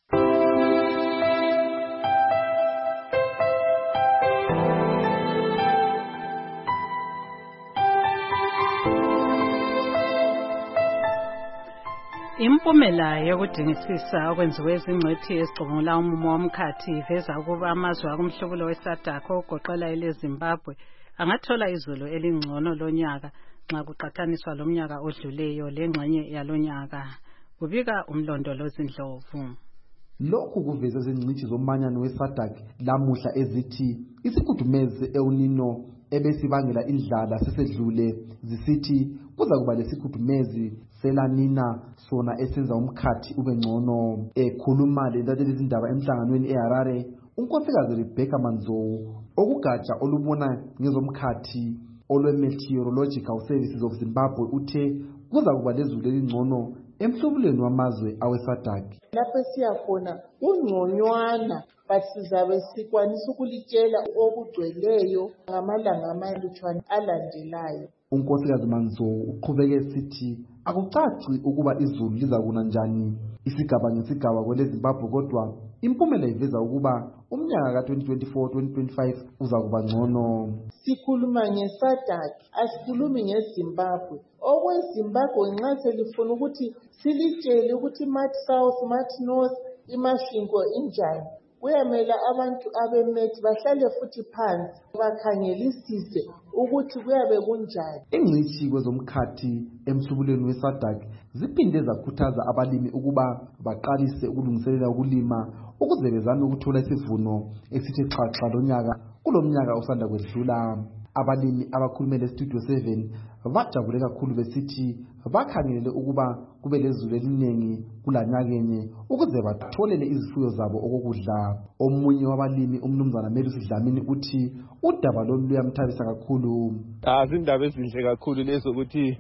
Impumela yokudingisisa okwenziwe izingcwethi ezicubungula umumo womkhathi iveza ukuba amazwe akumhlobulo weSADC ogoqela eleZimbabwe angathola izulu elingcono lonyaka nxa kuqhathaniswa lomnyaka odluleyo lengxenye yalonyaka, kubika umlondolozi Ndlovu. Lokhu kuveza izingcithi zomanyano weSADC lamuhla ezithi isikudumeze eunino ebesibangela indlala sesedlule, zisithi kuza kuba lesikudumezi selanina sona esenza umkhathi ube ngcono. Ekhuluma lentatheleli izindaba emhlanganweni eHarare, unkosikazi Rebecca Manzowu okugatsha olubona ngezomkhathi olwe-Meteorological Services of Zimbabwe uthe kuza kuba lezulu elingcono emhlobulweni wamazwe aweSADC. Lapho siyakhona ungconywana but sizabe sikwanisa ukulitshela okugcweleyo ngamalanga amalutshwana alandelayo. Unkosikazi Manzowu uqhubeke sithi akucaci ukuba izulu liza kuna njani isigaba ngesigaba kwele Zimbabwe, kodwa impumela iveza ukuba umnyaka ka twenty twenty-four twenty twenty-five uza kuba ngcono. Sikhuluma ngeSADC, asikhulumi ngeZimbabwe. OkweZimbabwe nxa selifuna ukuthi silitshele ukuthi Mat South, Mat North, imashingo injani, kuyamela abantu abemethi bahlale futhi phansi bakhangelisise ukuthi kuyabe kunjani. Ingcithi kwezomkhathi emhlubulweni weSADC ziphinde zakhuthaza abalimi ukuba baqalise ukulungiselela ukulima ukuze bezame ukuthola isivuno esithe xaxa lonyaka kulomnyaka osanda kwedlula. Abalimi abakhulumele Studio seven bajabule kakhulu besithi bakhangelele ukuba kube lezulu eliningi kulanyakenye ukuze batholele izifuyo zabo okudla. Omunye wabalimi umnumzana Melusi Dlamini uthi udaba lolu luyamthabisa kakhulu. Azindaba ezinhle kakhulu lezo ukuthi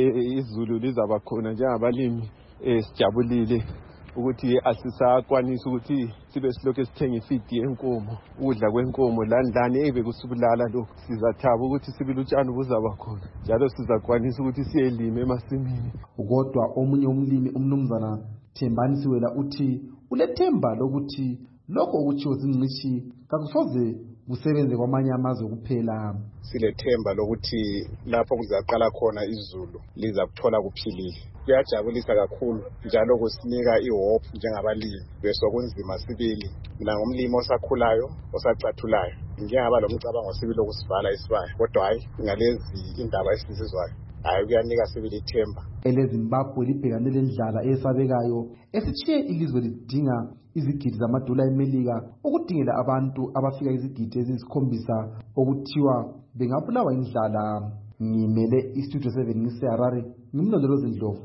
izulu lizaba khona njengabalimi, sijabulile ukuthi asisakwanisa ukuthi sibe silokho sithenga ifidi yenkomo, udla kwenkomo landlane ebe kusubulala lokho. Sizathaba ukuthi sibile utshani buzaba khona njalo sizakwanisa ukuthi siyelima emasimini. Kodwa omunye umlimi umnumzana Thembani Siwela uthi ulethemba lokuthi lokho okutshiwo zingcishi kakusoze kusebenze kwamanye amazwe kuphela. Silethemba lokuthi lapho kuzaqala khona izulu liza kuthola kuphilile. Kuyajabulisa kakhulu njalo kusinika ihope njengabalimi besokunzima sibili. Mina ngumlimi osakhulayo osacathulayo, ngiyaba lomcabango sibili okusivala isibaya, kodwa hayi ngalezi indaba esizizwayo hayi kuyanika sibili ithemba. EleZimbabwe libhekane lendlala esabekayo esitshiye ilizwe lidinga izigidi zamadola eMelika ukudingela abantu abafika izigidi ezisikhombisa okuthiwa bengabulawa indlala. Ngimele iStudio seven ngiseHarare, ngimlondolozi Ndlovu.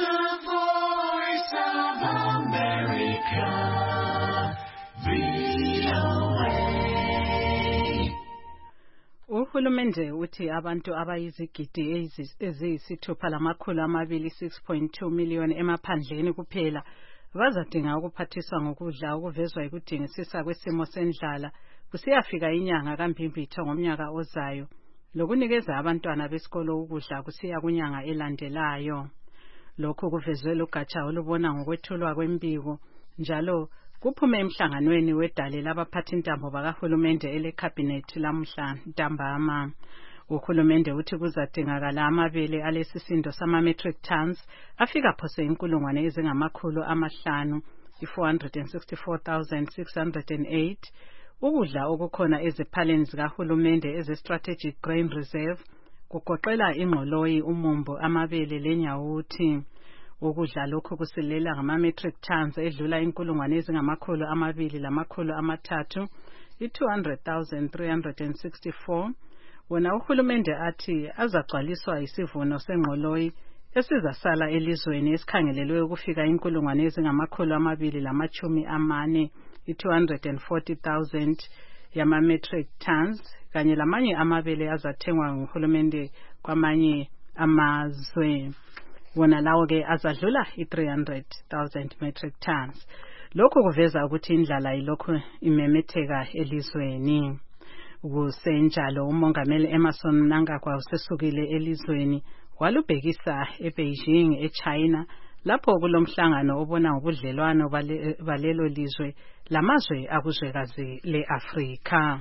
Uhulumende uthi abantu abayizigidi eziyisithupha lamakhulu amabili six point two million emaphandleni kuphela bazadinga ukuphathiswa ngokudla okuvezwa yikudingisisa kwesimo sendlala kusiyafika inyanga kaMbimbitho ngomnyaka ozayo, lokunikeza abantwana besikolo ukudla kusiya kunyanga elandelayo. Lokhu kuvezwe lugatsha olubona ngokwethulwa kwembiko njalo kuphume emhlanganweni wedale labaphathintambo bakahulumende elekhabhinethi lamhla ntambama. Uhulumende uthi kuzadingakala amabele alesisindo sama-metric tons afika phose inkulungwane ezingamakhulu amahlanu i-four hundred sixty-four thousand six hundred eight. Ukudla okukhona eziphaleni zikahulumende eze-strategic grain reserve kugoqela ingqoloyi, umumbo, amabele lenyawuthi. Ukudla lokhu kusilela ngama-metric tons edlula inkulungwane ezingamakhulu amabili lamakhulu amathathu i-two hundred thousand three hundred sixty-four. Wona uhulumende athi azagcwaliswa isivuno sengqoloyi esizasala elizweni esikhangelelwe ukufika inkulungwane ezingamakhulu amabili lamachumi amane i-two hundred forty thousand yama-metric tons kanye lamanye amabele azathengwa nguhulumende kwamanye amazwe. Wona lawo ke azadlula i-three hundred thousand metric tons. Lokhu kuveza ukuthi indlala ilokhu imemetheka elizweni. Kusenjalo umongameli Emmerson Mnangagwa usesukile elizweni walubhekisa eBeijing eChina lapho kulomhlangano obona ngobudlelwano balelo lizwe lamazwe akuzwekazi leAfrika.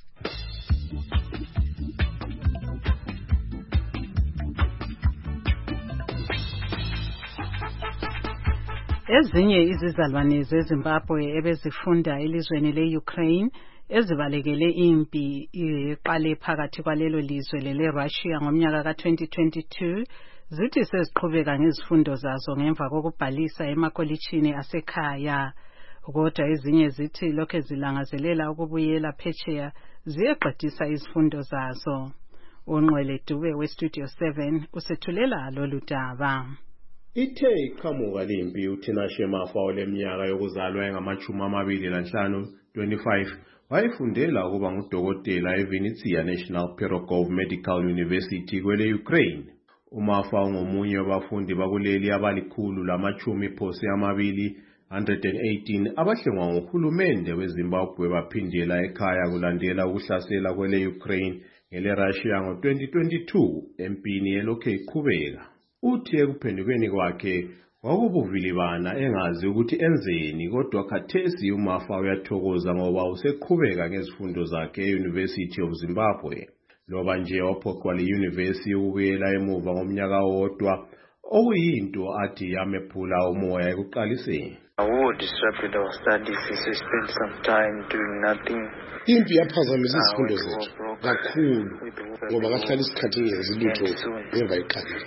Ezinye izizalwane zeZimbabwe ebezifunda elizweni le-Ukraine ezibalekele impi iqale phakathi kwalelo lizwe lele-Russia ngomnyaka ka twenty twenty-two zithi seziqhubeka ngezifundo zazo ngemva kokubhalisa emakolitshini asekhaya. Kodwa ezinye zithi lokho zilangazelela ukubuyela phetsheya ziyeqedisa izifundo zazo. Unqwele Dube we-Studio seven usethulela lolu daba. Ithe iqhamuka lempi uThinashe Mafa oleminyaka yokuzalwa engamachumi amabili lanhlanu twenty-five wayefundela ukuba ngudokotela eVinnytsia National Pirogov Medical University kwele Ukraine. Umafa ungomunye wabafundi bakuleli abalikhulu lamachumi phose amabili one hundred eighteen abahlengwa nguhulumende weZimbabwe baphindela ekhaya kulandela ukuhlasela kwele Ukraine ngele Russia ngo twenty twenty-two empini elokhe iqhubeka. Uthi ekuphendukeni kwakhe wakubuvilibana engazi ukuthi enzeni kodwa khathesi uMafa uyathokoza ngoba useqhubeka ngezifundo zakhe e-University of Zimbabwe. Loba nje waphoqwa le-university ukubuyela emuva ngomnyaka wodwa okuyinto athi yamephula umoya ekuqaliseni. I would disrupt our studies if we spend some time doing nothing. Impi yaphazamisa izifundo zethu kakhulu ngoba kahlala isikhathi ngenzi lutho ngemva iqalile.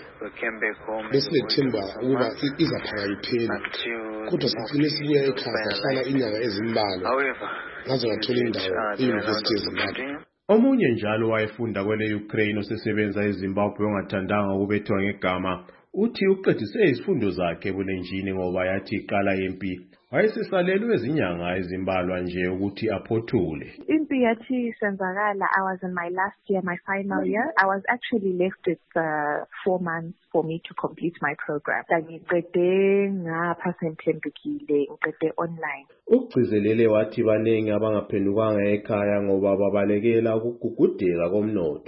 Besinethemba ukuba izaphaka iphela kodwa sigcine sibuya ekhaya sahlala inyanga ezimbalwa ngaze ngathola indawo e-University yeZimbabwe. Omunye njalo wayefunda kwele Ukraine osesebenza eZimbabwe ongathandanga ukubethwa ngegama uthi uqedise izifundo zakhe ebulenjini ngoba yathi iqala impi wayesesalelwe ezinyanga ezimbalwa nje ukuthi aphothule. Impi yathi senzakala, I was in my last year, my final year. I was actually left with uh, four months for me to complete my program. Ngiqede ngapha semphendukile, ngiqede online. Ugcizelele wathi baningi abangaphendukanga ekhaya ngoba babalekela ukugugudeka komnotho.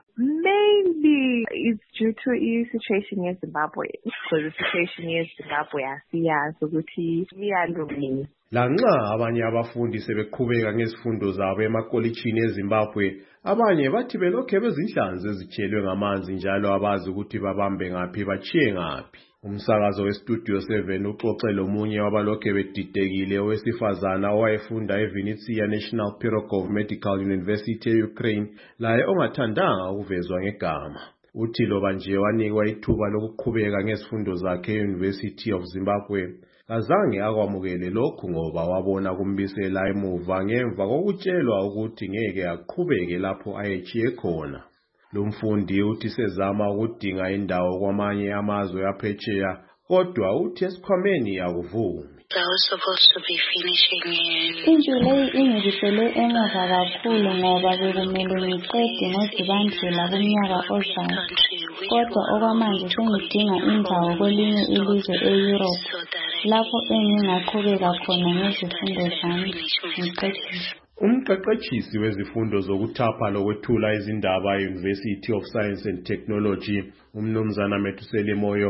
Mainly it's due to the situation in Zimbabwe. Because the situation in Zimbabwe asiyazi ukuthi iyalungile. Lanxa abanye abafundi sebeqhubeka ngezifundo zabo emakolitshini eZimbabwe, abanye bathi belokhe bezinhlanzi ezitshelwe ngamanzi njalo abazi ukuthi babambe ngaphi bachiye ngaphi. Umsakazo weStudio seven uxoxe lomunye wabalokhe bedidekile owesifazana owayefunda eVinnytsia National Pirogov Medical University e-Ukraine laye ongathandanga ukuvezwa ngegama. Uthi loba nje wanikwa ithuba lokuqhubeka ngezifundo zakhe e-University of Zimbabwe kazange akwamukele lokhu ngoba wabona kumbisela emuva ngemva kokutshelwa ukuthi ngeke aqhubeke lapho ayechiye khona. Lo mfundi uthi sezama ukudinga indawo kwamanye amazwe aphetsheya kodwa uthi esikhwameni akuvumi. I was supposed to be finishing in Injuleyi ingibisele emuva kakhulu ngoba bekumele ngiqede ngoZibandlela kumnyaka ozayo. Kodwa okwamanje sengidinga indawo kwelinye ilizwe e-Europe lapho engingaqhubeka khona ngezifundo zami ngiqedise. Umqeqetshisi wezifundo zokuthapha lokwethula izindaba e-University of Science and Technology, umnumzana Methuseli Moyo,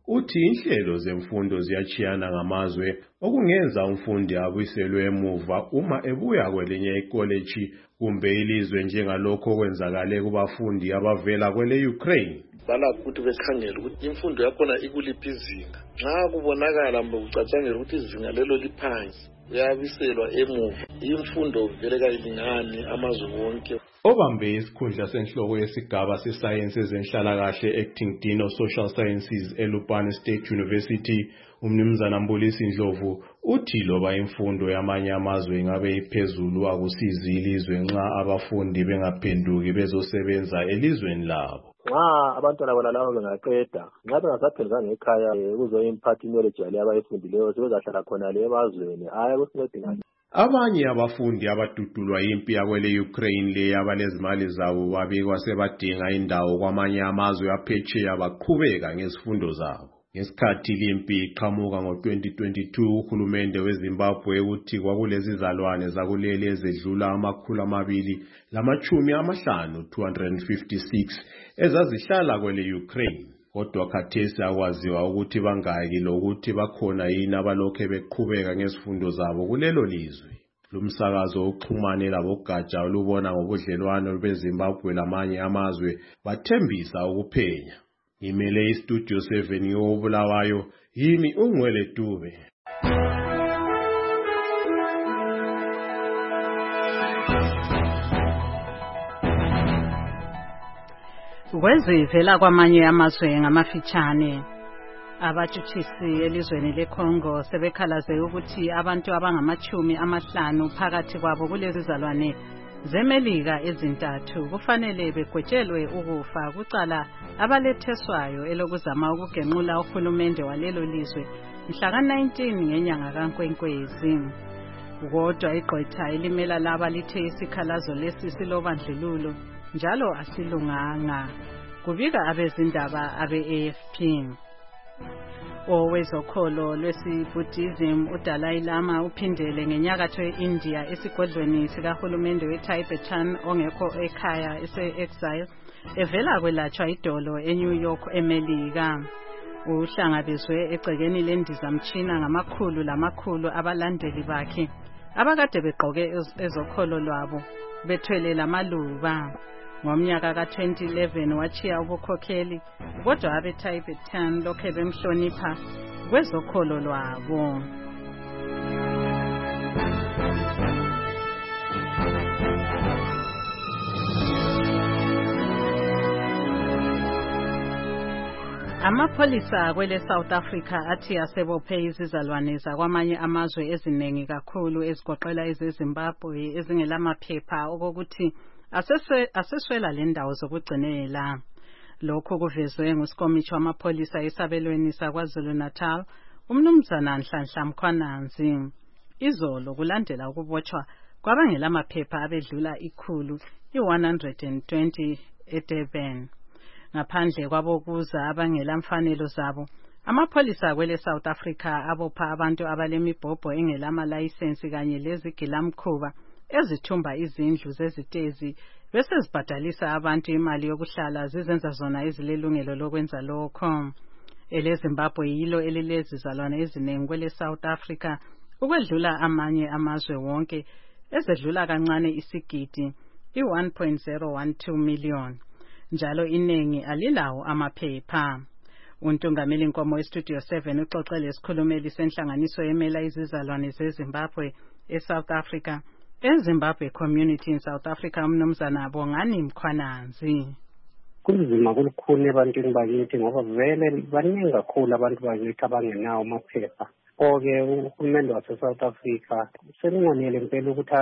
uthi inhlelo zemfundo ziyachiyana ngamazwe okungenza umfundi abuyiselwe emuva uma ebuya kwelinye ikoleji kumbe ilizwe njengalokho kwenzakale kubafundi abavela kwele Ukraine. Balakho ukuthi besikhangela ukuthi imfundo yakhona ikuliphi izinga. Nxa kubonakala mbe ucatshangela ukuthi izinga lelo liphansi uyabiselwa emuva. Imfundo vele kayilingani amazwe wonke. Obambe isikhundla senhloko yesigaba seScience ezenhlalakahle Acting Dean of Social Sciences eLupane State University, umnumzana Mbulisi Ndlovu, uthi loba imfundo yamanye amazwe ingabe iphezulu akusizi ilizwe nxa abafundi bengaphenduki bezosebenza elizweni labo. Nxa abantwana bona labo bengaqeda nxa bengasaphendukanga ekhaya kuzoyimphathi knowledge yale abayifundileyo sebezahlala khona le emazweni hayi kusincedingani. Abanye abafundi abadudulwa impi yakwele Ukraine le abalezimali zabo babikwa sebadinga indawo kwamanye amazwe aphetsheya baqhubeka ngezifundo zabo. Ngesikhathi limpi iqhamuka ngo twenty twenty-two, uhulumende weZimbabwe uthi kwakulezizalwane zakuleli ezedlula amakhulu amabili lamachumi amahlanu two hundred fifty-six ezazihlala kwele Ukraine. Kodwa khathesi akwaziwa ukuthi bangaki lokuthi bakhona yini abalokhe beqhubeka ngezifundo zabo kulelo lizwe. Lumsakazo uxhumane labogatsha olubona ngobudlelwano beZimbabwe lamanye amazwe bathembisa ukuphenya. Imele iStudio seven yobulawayo yimi uNgwele Dube. Kwezivela kwamanye amazwe ngamafitshane, abatshutshisi elizweni leCongo sebekhalaze ukuthi abantu abangamachumi amahlanu phakathi kwabo kulezizalwane zemelika ezintathu kufanele begwetshelwe ukufa kucala abaletheswayo elokuzama ukugenqula uhulumende walelo lizwe mhla ka nineteen ngenyanga kaNkwenkwezi. Kodwa igqwetha elimela laba lithe isikhalazo lesi silobandlululo njalo asilunganga, kubika abezindaba abe-A F P. Owezokholo lwesiBuddhism uDalai Lama uphindele ngenyakatho ye-India esigodlweni sikahulumende weTibetan ongekho ekhaya ese-exile evela kwelatshwa idolo eNew York eMelika. Uhlangabezwe egcekeni lendizamtshina ngamakhulu lamakhulu abalandeli bakhe abakade begqoke ezokholo lwabo bethwele lamaluba. Ngomnyaka ka twenty eleven wachiya ubukhokheli kodwa abeTibetan lokhe bemhlonipha kwezokholo lwabo. Amapholisa kwele South Africa athi asebophe izizalwane zakwamanye amazwe eziningi kakhulu ezigoqela ezeZimbabwe ezingelamaphepha okokuthi aseswela le ndawo zokugcinela. Lokhu kuvezwe nguSikomithi wamapholisa esabelweni saKwaZulu Natal, umnumzana Nhlanhla Mkhwananzi. Izolo kulandela ukubotshwa kwabangelamaphepha abedlula ikhulu i-one hundred twenty eDurban. Ngaphandle kwabokuza abangelamfanelo zabo, amapholisa kwele South Africa abopha abantu abalemibhobho engelama-layisensi kanye lezigilamkhuba ezithumba izindlu zezitezi bese zibhadalisa abantu imali yokuhlala zizenza zona ezilelungelo lokwenza lokho. EleZimbabwe yilo elilezizalwane eziningi kwele South Africa ukwedlula amanye amazwe wonke ezedlula kancane isigidi i-one point zero one two million. Njalo iningi alilawo amaphepha. Untungameli Nkomo weStudio seven uxoxele isikhulumeli senhlanganiso yemela izizalwane zeZimbabwe eSouth Africa, eZimbabwe Community in South Africa, umnumzana Bongani Mkhwananzi. Kunzima kulukhuni ebantwini bakithi ngoba vele baningi kakhulu abantu bakithi abangenawo amaphepha. Oke uhulumende wase-South Africa selingonele impela ukuthi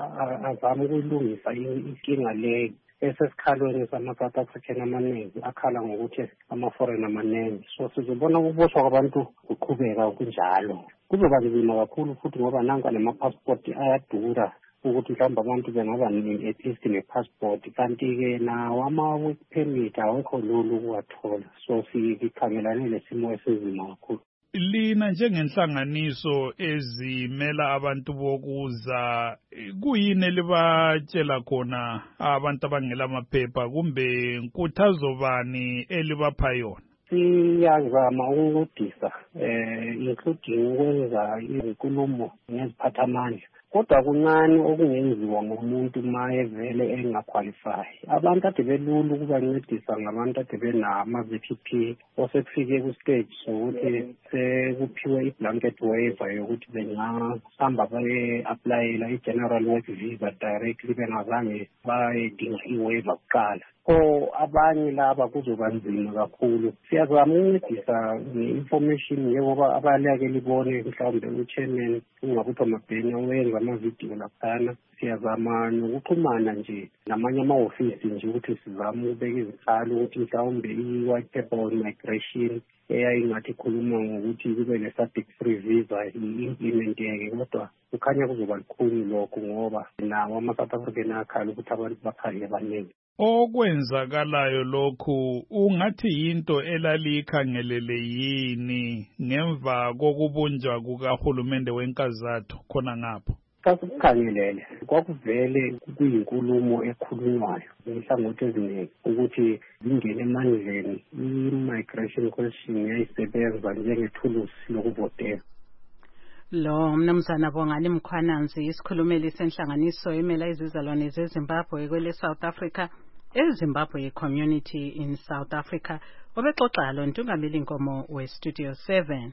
azame ukuyilungisa inkinga leyo esesikhalweni sama-South African amaningi akhala ngokuthi ama-foreign amaningi. So sizobona ukuboshwa kwabantu kuqhubeka kunjalo. Kuzoba nzima kakhulu futhi ngoba nanka nama-passport ayadura ukuthi mhlawumbe abantu bengaba at least ne-passport, kanti-ke nawo ama-work permit awekho lula ukuwathola. So sikhangelane nesimo esinzima kakhulu. Lina njengenhlanganiso ezimela abantu bokuza, kuyini elibatshela khona abantu abangela amaphepha kumbe nkuthazo bani elibapha yona? siyazama ukuncedisa eh including ukwenza izinkulumo ngeziphathamandla kodwa kuncane okungenziwa ngomuntu maye vele engaqualify. Abantu ade belula ukubancedisa ngabantu ade benama-V P P osekufike ku-stage sokuthi sekuphiwe i-blanket waiver yokuthi bengahamba baye-aplayela i-general work visa directly bengazange bayedinga i-waiver kuqala. So abanye laba kuzoba nzima kakhulu. Siyazama ukuncedisa nge-information njengoba abaleke libone mhlawumbe u-chairman ungabutho Mabhenya wenza amavidiyo laphana. Siyazama nokuxhumana nje namanye ama-ofisi nje ukuthi sizame ukubeka izikhalo ukuthi mhlawumbe i-white paper on migration eyayingathi ikhuluma ngokuthi kube le-subject free visa i-implementeke kodwa kukhanya kuzoba lukhuni lokho ngoba nawo ama-South African akhala ukuthi abantu bakhale abaningi. Okwenzakalayo lokhu ungathi yinto elalikhangelele yini ngemva kokubunjwa kukahulumende wenkazatho khona ngapho? Kasikukhangelele kwakuvele kuyinkulumo ekhulunywayo inhlangothi eziningi ukuthi zingene emandleni i-migration question yayisebenza njengethulusi lokuvotela. Lo mnumzana Bongani Mkhwananzi isikhulumeli senhlanganiso emela izizalwane zeZimbabwe kwele South Africa eZimbabwe Community in South Africa obexoxa lo ntungameli inkomo we Studio seven.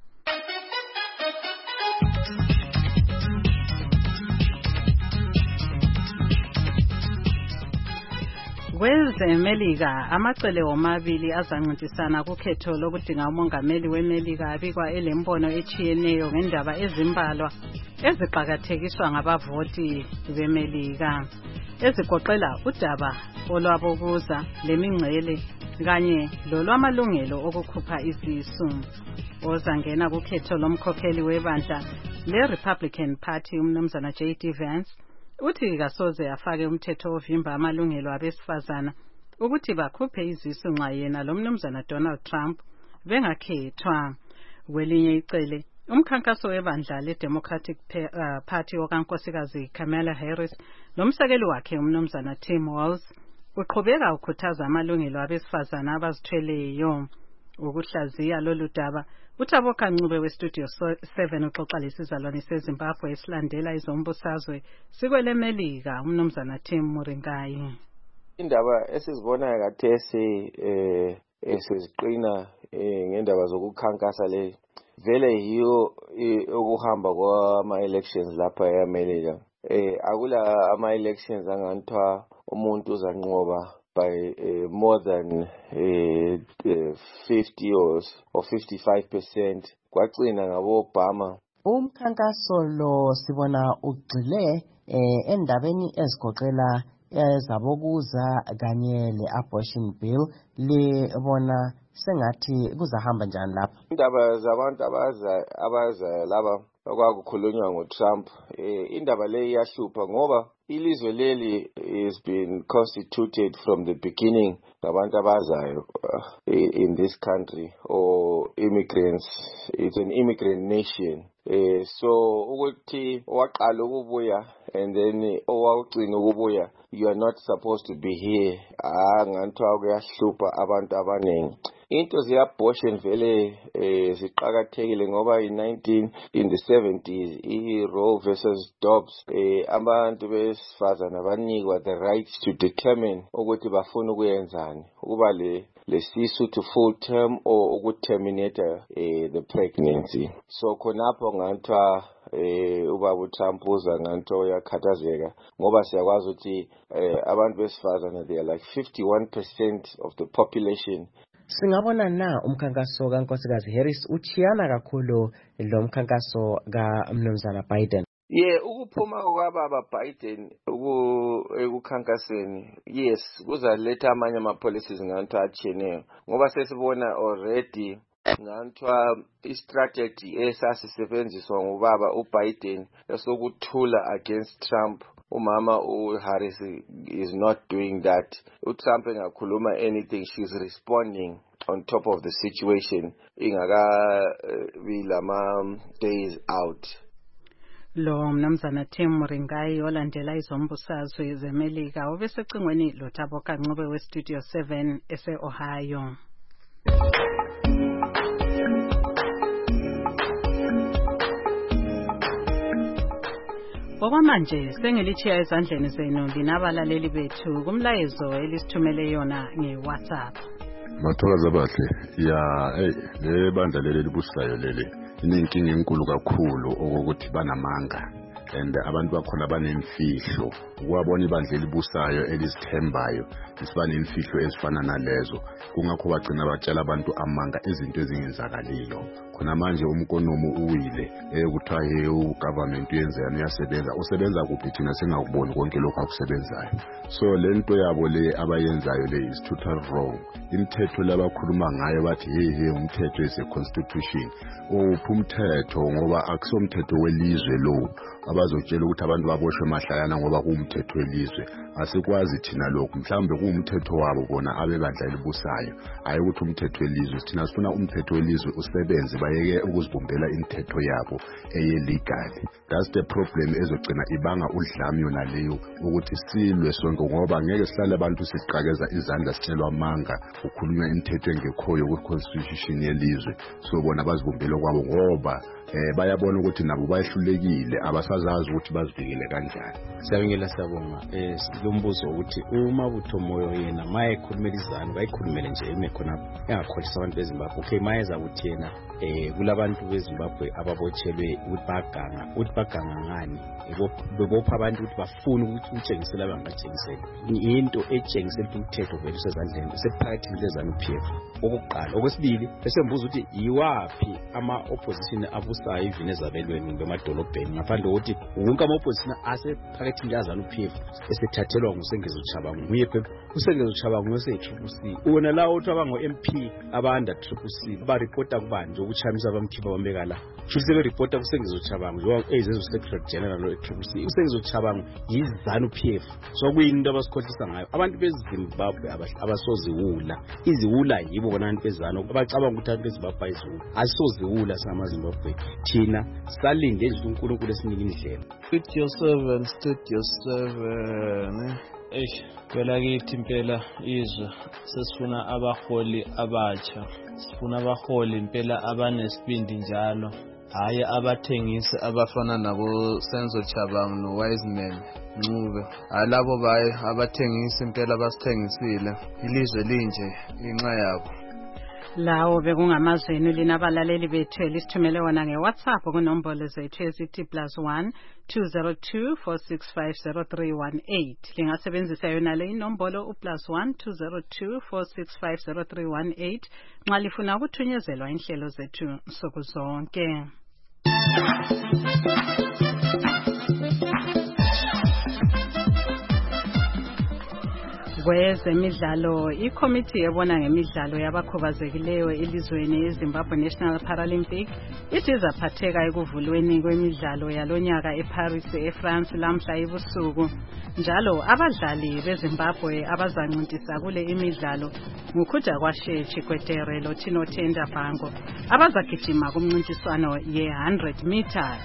KwezeMelika amacele omabili azancintisana kukhetho lokudinga umongameli weMelika abikwa elembono echiyeneyo ngendaba ezimbalwa eziqhakathekiswa ngabavoti beMelika ezigoqela udaba olwabokuza lemingcele kanye lolwamalungelo okukhupha izisu. Ozangena kukhetho lomkhokheli webandla leRepublican Party umnumzana J D Vance uthi kasoze afake umthetho ovimba amalungelo abesifazana ukuthi bakhuphe izisu nxa yena lo mnumzana Donald Trump bengakhethwa. Kwelinye icele umkhankaso webandla leDemocratic Party okankosikazi Kamala Harris nomsekeli wakhe umnumzana Tim Walz uqhubeka ukhuthaza amalungelo abesifazana abazithweleyo. Ukuhlaziya lolu daba uThaboka Ncube weStudio seven uxoxa lesizalwane seZimbabwe esilandela izombusazwe sikwele Melika umnumzana Tim Muringayi. Indaba esizibonayo kathesi eh esiziqina ngendaba zokukhankasa le vele yiyo okuhamba kwama elections lapha eAmerica. Eh akula ama elections angantwa umuntu uzanqoba by uh, more than uh, uh, fifty or, or fifty-five percent kwagcina ngabo Obama. Umkhankaso lo sibona ugxile eh, endabeni ezigoqela ezabokuza kanye le-abortion bill libona sengathi kuzahamba njani lapha. Indaba zabantu abaza abaza laba okwakukhulunywa ngoTrump eh, indaba le iyahlupha ngoba ilizwe leli has been constituted from the beginning ngabantu abazayo uh, in this country or immigrants. It's an immigrant nation. Eh, so ukuthi waqala ukubuya and then owawugcina ukubuya you are not supposed to be here. Ah ngantwa kuyahlupha abantu abaningi. Into ze-abortion vele eh, ziqakathekile ngoba in nineteen in the seventies i-Roe versus Dobbs eh, abantu besifazana banikwa the right to determine ukuthi bafuna ukuyenzani ukuba le lesisu to full term or ukuterminate eh, the pregnancy. So khonapho ngantwa eh ubaba uTrump uza nganto yakhathazeka ngoba siyakwazi ukuthi eh, abantu besifazana they are like fifty-one percent of the population. Singabona na umkhankaso kankosikazi Harris uchiyana kakhulu lo mkhankaso kaMnumzana Biden. Yeah, ukuphuma kwababa Biden ukukhankaseni yes kuzaletha amanye ama policies nganto achiyeneyo ngoba sesibona already ngantwa istrategy esasisebenziswa ngubaba uBiden esokuthula against Trump. Umama uHarris is not doing that. uTrump engakhuluma anything, she's responding on top of the situation ingaka bilama days out. Lo mnumzana Tim Muringayi olandela izombusazwe zeMelika obesecingweni lo Thaboka Ncube weStudio seven ese Ohio. Okwamanje sengilichiya ezandleni zenu linabalaleli bethu kumlayezo elisithumele yona nge-WhatsApp. Mathokaza bahle ya hey le bandla leli libusayo leli inenkinga enkulu kakhulu okokuthi banamanga and abantu bakhona banemfihlo ukwabona ibandla elibusayo elisithembayo isibane imfihlo ezifana nalezo kungakho bagcina batshela abantu amanga izinto ezingenzakaliyo khona manje umkonomo uwile ekuthiwa he ugovernment uyenzana uyasebenza usebenza kuphi thina singakuboni konke lokho akusebenzayo so lento yabo le abayenzayo le is total wrong imithetho labakhuluma ngayo bathi hey hey umthetho is a constitution uphi umthetho ngoba akusomthetho welizwe lo abazotshela ukuthi abantu baboshwe emahlakana ngoba kuumthetho welizwe asikwazi thina lokho mhlawumbe kuumthetho wabo bona abebandla elibusayo hayi ukuthi umthetho welizwe thina sifuna umthetho welizwe usebenze bayeke ukuzibumbela imithetho yabo eyelegal that's the problem ezogcina ibanga udlame yona leyo ukuthi silwe sonke ngoba ngeke sihlale abantu siqhakeza izandla sitshelwa amanga ukukhulunywa imithetho engekhoyo ku constitution yelizwe so bona bazibumbela kwabo ngoba eh bayabona ukuthi nabo bayihlulekile abasazazi ukuthi bazivikele kanjani. Siyabongela sabonga eh lombuzo ukuthi uma buthomoyo yena maye khulumelizana bayikhulumele nje emekhona engakholisa abantu beZimbabwe okay mayeza ukuthi yena eh kulabantu beZimbabwe ababotshelwe ukuthi baganga ukuthi baganga ngani bebopha abantu ukuthi bafuna ukuthi utshengisele abangatshengiseli into etshengisela umthetho vele usezandleni sephakathi lezanu P F okuqala okwesibili bese mbuza ukuthi yiwapi ama opposition abusayo ivine zabelweni bemadolobheni ngaphandle ukuthi wonke ama opposition asephakathi lezanu P F esethathelwa nguSengezo Chabangu nguye phela uSengezo Chabangu oseTriple C una la uthi abango M P abanda Triple C ba reporta kubanje ukuchamisa abamkhipha bambeka la futhi be reporta kuSengezo Chabangu lo ezezo secretary general lo Triple C uSengezo Chabangu yizanu P F so kuyinto abasikhohlisa ngayo abantu beZimbabwe abasoziwula iziwula yibo bona abantu bezano abacabanga ukuthi abantu beZimbabwe ayiziwula asisoziwula samaZimbabwe thina salinde nje uNkulunkulu esinika indlela studio seven studio seven eish phela kithi impela izwe sesifuna abaholi abatsha sifuna abaholi impela abanesibindi njalo hayi abathengisi abafana nabo Senzo Chabangu no Wiseman Ncube alabo baye abathengisi impela basithengisile ilizwe linje inxa yabo. Lawo bekungamazwenu linabalaleli bethu elisithumele wona ngeWhatsApp kunombolo zethu ezithi plus one two zero two four six five zero three one eight lingasebenzisa yona le inombolo u plus one two zero two four six five zero three one eight nxa lifuna ukuthunyezelwa inhlelo zethu nsuku zonke. Kwezemidlalo ikomiti ebona ngemidlalo yabakhubazekileyo elizweni eZimbabwe National Paralympic ithi izaphatheka ekuvulweni kwemidlalo yalonyaka eParis eFrance lamhla ebusuku njalo abadlali beZimbabwe abazancintisana kule imidlalo ngukhuja kwashe Chikwetere loThino Tenda Bhango abazagijima kumncintiswano ye one hundred meters.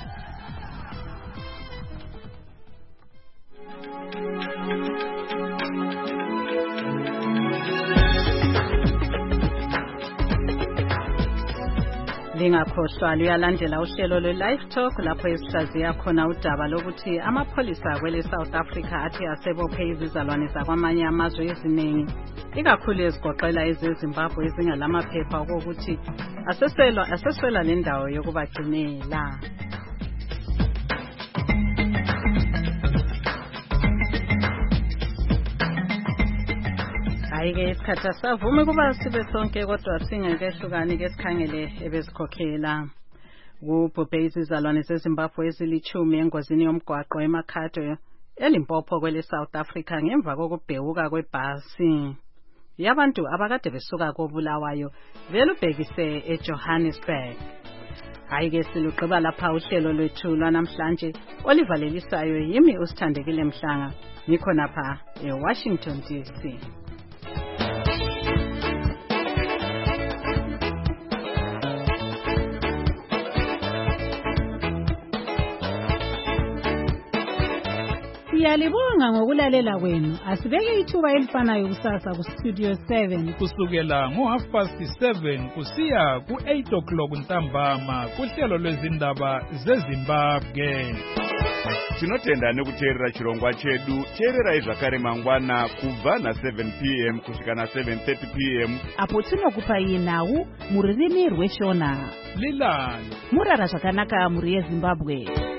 Lingakhohlwa luyalandela uhlelo lwe-Live Talk lapho esihlaziya khona udaba lokuthi amapholisa kwele South Africa athi asebophe izizalwane zakwamanye amazwe eziningi ikakhulu ezigoqela ezeZimbabwe ezingalamaphepha okokuthi aseselwa aseswela nendawo yokubagcinela. Ayike isikhathi savume kuba sibe sonke kodwa singekehlukani ke sikhangele ebezikhokhela kubhubhe izizalwane zeZimbabwe ezilichumi engozini yomgwaqo eMakhado eLimpopo kwele South Africa ngemva kokubhewuka kwebhasi yabantu abakade besuka koBulawayo velubhekise eJohannesburg. Ayike siluqeba lapha uhlelo lwethu lwanamhlanje olivalelisayo yimi usithandekile Mhlanga nikhona pha eWashington D C. Siyalibonga ngokulalela kwenu. Asibeke ithuba elifanayo kusasa ku Studio seven kusukela ngo half past seven kusiya ku eight o'clock ntambama kuhlelo lwezindaba zeZimbabwe. tinotenda nekuteerera chirongwa chedu. Teererai zvakare mangwana kubva na seven p m kusvika na seven thirty p m apo tinokupai nhau mururimi rweshona. Lilani murara zvakanaka muri yeZimbabwe.